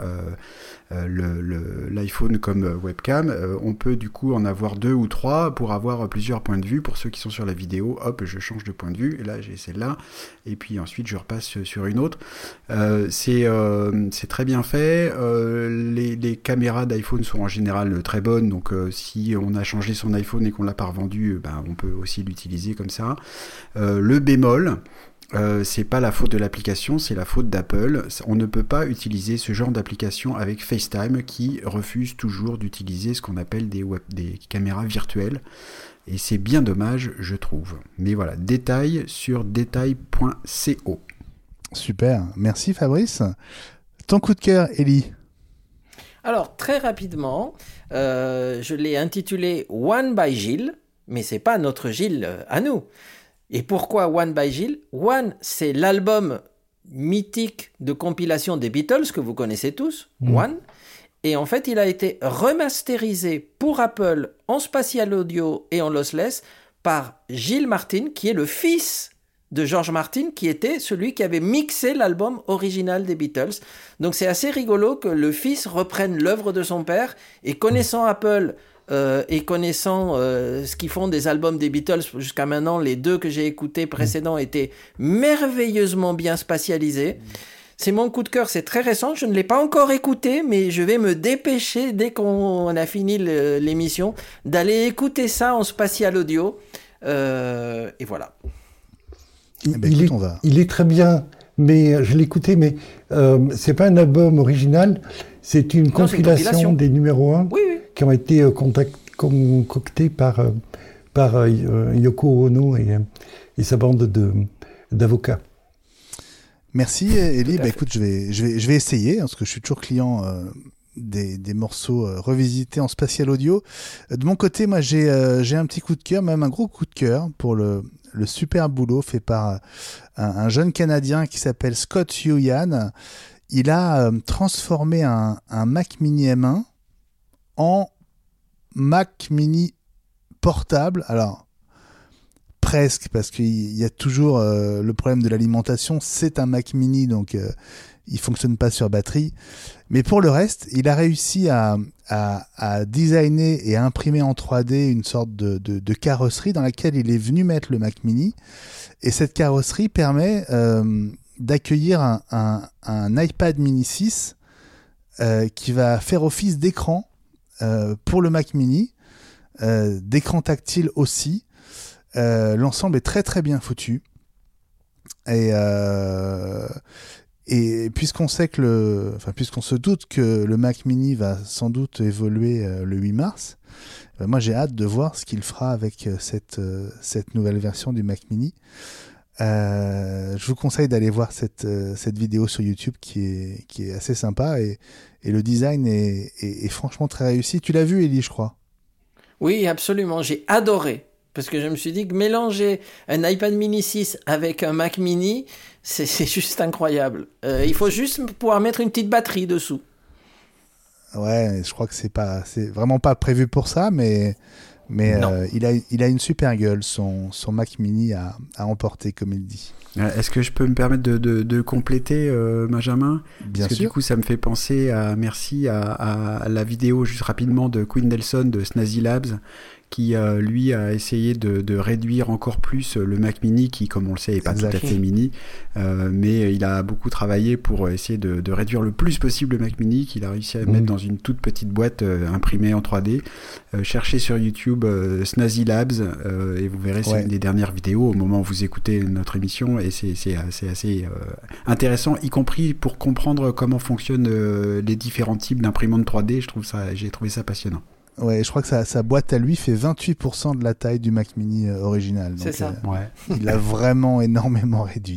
C: l'iPhone comme webcam, on peut du coup en avoir 2 ou 3 pour avoir plusieurs points de vue, pour ceux qui sont sur la vidéo, hop, je change de point de vue, et là j'ai celle-là, et puis ensuite je repasse sur une autre. C'est très bien fait, les caméras d'iPhone sont en général très bonnes, donc si on a changé son iPhone et qu'on l'a pas revendu, on peut aussi l'utiliser comme ça. Le bémol, c'est pas la faute de l'application, c'est la faute d'Apple. On ne peut pas utiliser ce genre d'application avec FaceTime qui refuse toujours d'utiliser ce qu'on appelle des caméras virtuelles. Et c'est bien dommage, je trouve. Mais voilà, détail sur détail.co.
A: Super, merci Fabrice. Ton coup de cœur, Ellie?
B: Alors, très rapidement, je l'ai intitulé One by Gilles, mais c'est pas notre Gilles à nous. Et pourquoi One by Gilles? One, c'est l'album mythique de compilation des Beatles que vous connaissez tous, One. Et en fait, il a été remasterisé pour Apple en spatial audio et en lossless par Gilles Martin, qui est le fils de George Martin, qui était celui qui avait mixé l'album original des Beatles. Donc c'est assez rigolo que le fils reprenne l'œuvre de son père, et connaissant Apple et connaissant ce qu'ils font des albums des Beatles, jusqu'à maintenant, les 2 que j'ai écoutés précédents étaient merveilleusement bien spatialisés. C'est mon coup de cœur, c'est très récent, je ne l'ai pas encore écouté, mais je vais me dépêcher, dès qu'on a fini l'émission, d'aller écouter ça en spatial audio. Et voilà.
D: Il est très bien, mais je l'ai écouté, mais c'est pas un album original, c'est une compilation des numéros 1 qui ont été concoctés par Yoko Ono et sa bande d'avocats.
A: Merci Ellie. Écoute, je vais essayer, parce que je suis toujours client des morceaux revisités en spatial audio. De mon côté, moi j'ai un petit coup de cœur, même un gros coup de cœur pour le super boulot fait par un jeune Canadien qui s'appelle Scott Huyan. Il a transformé un Mac Mini M1 en Mac Mini portable. Alors, presque, parce qu'il y a toujours le problème de l'alimentation. C'est un Mac Mini, donc il fonctionne pas sur batterie. Mais pour le reste, il a réussi à designer et à imprimer en 3D une sorte de carrosserie dans laquelle il est venu mettre le Mac Mini. Et cette carrosserie permet d'accueillir un iPad Mini 6 qui va faire office d'écran pour le Mac Mini, d'écran tactile aussi. L'ensemble est très très bien foutu. Et puisqu'on sait puisqu'on se doute que le Mac Mini va sans doute évoluer le 8 mars, moi j'ai hâte de voir ce qu'il fera avec cette nouvelle version du Mac Mini. Je vous conseille d'aller voir cette vidéo sur YouTube qui est assez sympa et le design est franchement très réussi. Tu l'as vu, Élie, je crois?
B: Oui, absolument, j'ai adoré. Parce que je me suis dit que mélanger un iPad mini 6 avec un Mac mini, c'est juste incroyable. Il faut juste pouvoir mettre une petite batterie dessous.
A: Ouais, je crois que c'est vraiment pas prévu pour ça, mais il a une super gueule, son Mac mini à emporter, comme il dit.
C: Est-ce que je peux me permettre de compléter, Benjamin?
A: Bien
C: Parce que
A: sûr.
C: du coup, ça me fait penser à la vidéo juste rapidement de Quinn Nelson de Snazzy Labs, qui lui a essayé de réduire encore plus le Mac Mini, qui, comme on le sait, n'est pas tout à fait mini, mais il a beaucoup travaillé pour essayer de réduire le plus possible le Mac Mini, qu'il a réussi à mettre dans une toute petite boîte imprimée en 3D. Cherchez sur YouTube Snazzy Labs et vous verrez, c'est une des dernières vidéos au moment où vous écoutez notre émission, et c'est assez intéressant, y compris pour comprendre comment fonctionnent les différents types d'imprimantes 3D. J'ai trouvé ça passionnant.
A: Ouais, je crois que sa boîte à lui fait 28% de la taille du Mac Mini original.
B: C'est ça.
C: Ouais.
A: Il l'a vraiment énormément réduit.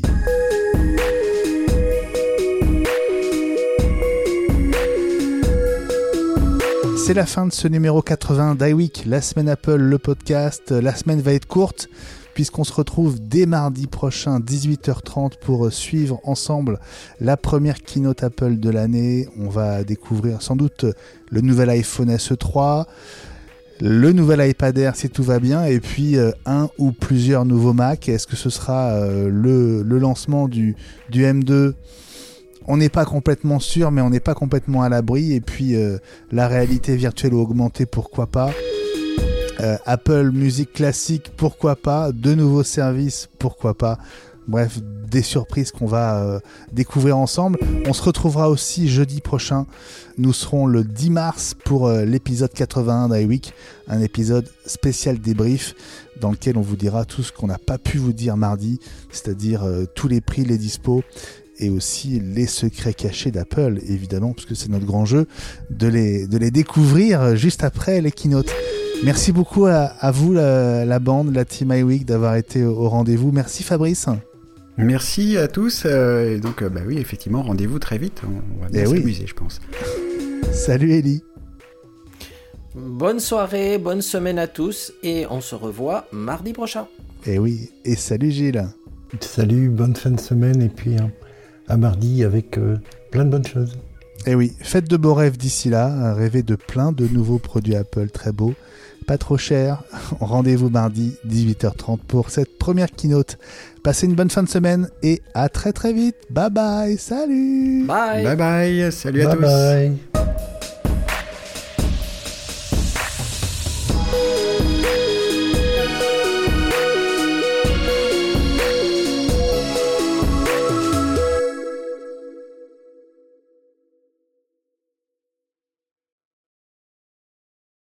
A: C'est la fin de ce numéro 80 d'iWeek, la semaine Apple, le podcast. La semaine va être courte puisqu'on se retrouve dès mardi prochain, 18h30, pour suivre ensemble la première keynote Apple de l'année. On va découvrir sans doute le nouvel iPhone SE 3, le nouvel iPad Air si tout va bien, et puis un ou plusieurs nouveaux Mac. Est-ce que ce sera le lancement du M2 ? On n'est pas complètement sûr, mais on n'est pas complètement à l'abri. Et puis la réalité virtuelle ou augmentée, pourquoi pas. Apple musique classique, pourquoi pas. De nouveaux services, pourquoi pas. Bref, des surprises qu'on va découvrir ensemble. On se retrouvera aussi jeudi prochain. Nous serons le 10 mars pour l'épisode 81 d'iWeek, un épisode spécial débrief dans lequel on vous dira tout ce qu'on n'a pas pu vous dire mardi, c'est-à-dire tous les prix, les dispos, et aussi les secrets cachés d'Apple, évidemment, parce que c'est notre grand jeu de les découvrir juste après les keynotes. Merci beaucoup à vous, la bande, la team iWeek, d'avoir été au rendez-vous. Merci Fabrice.
C: Merci à tous. Et donc, oui, effectivement, rendez-vous très vite. On va bien s'amuser, je pense.
A: Salut Élie.
B: Bonne soirée, bonne semaine à tous, et on se revoit mardi prochain.
A: Et oui, et salut Gilles.
D: Salut, bonne fin de semaine, et puis à mardi avec plein de bonnes choses.
A: Et oui, faites de beaux rêves d'ici là, rêvez de plein de nouveaux produits Apple très beaux, pas trop chers. Rendez-vous mardi 18h30 pour cette première keynote. Passez une bonne fin de semaine et à très très vite. Bye bye, salut.
B: Bye.
C: Bye bye, salut à tous.
D: Bye bye.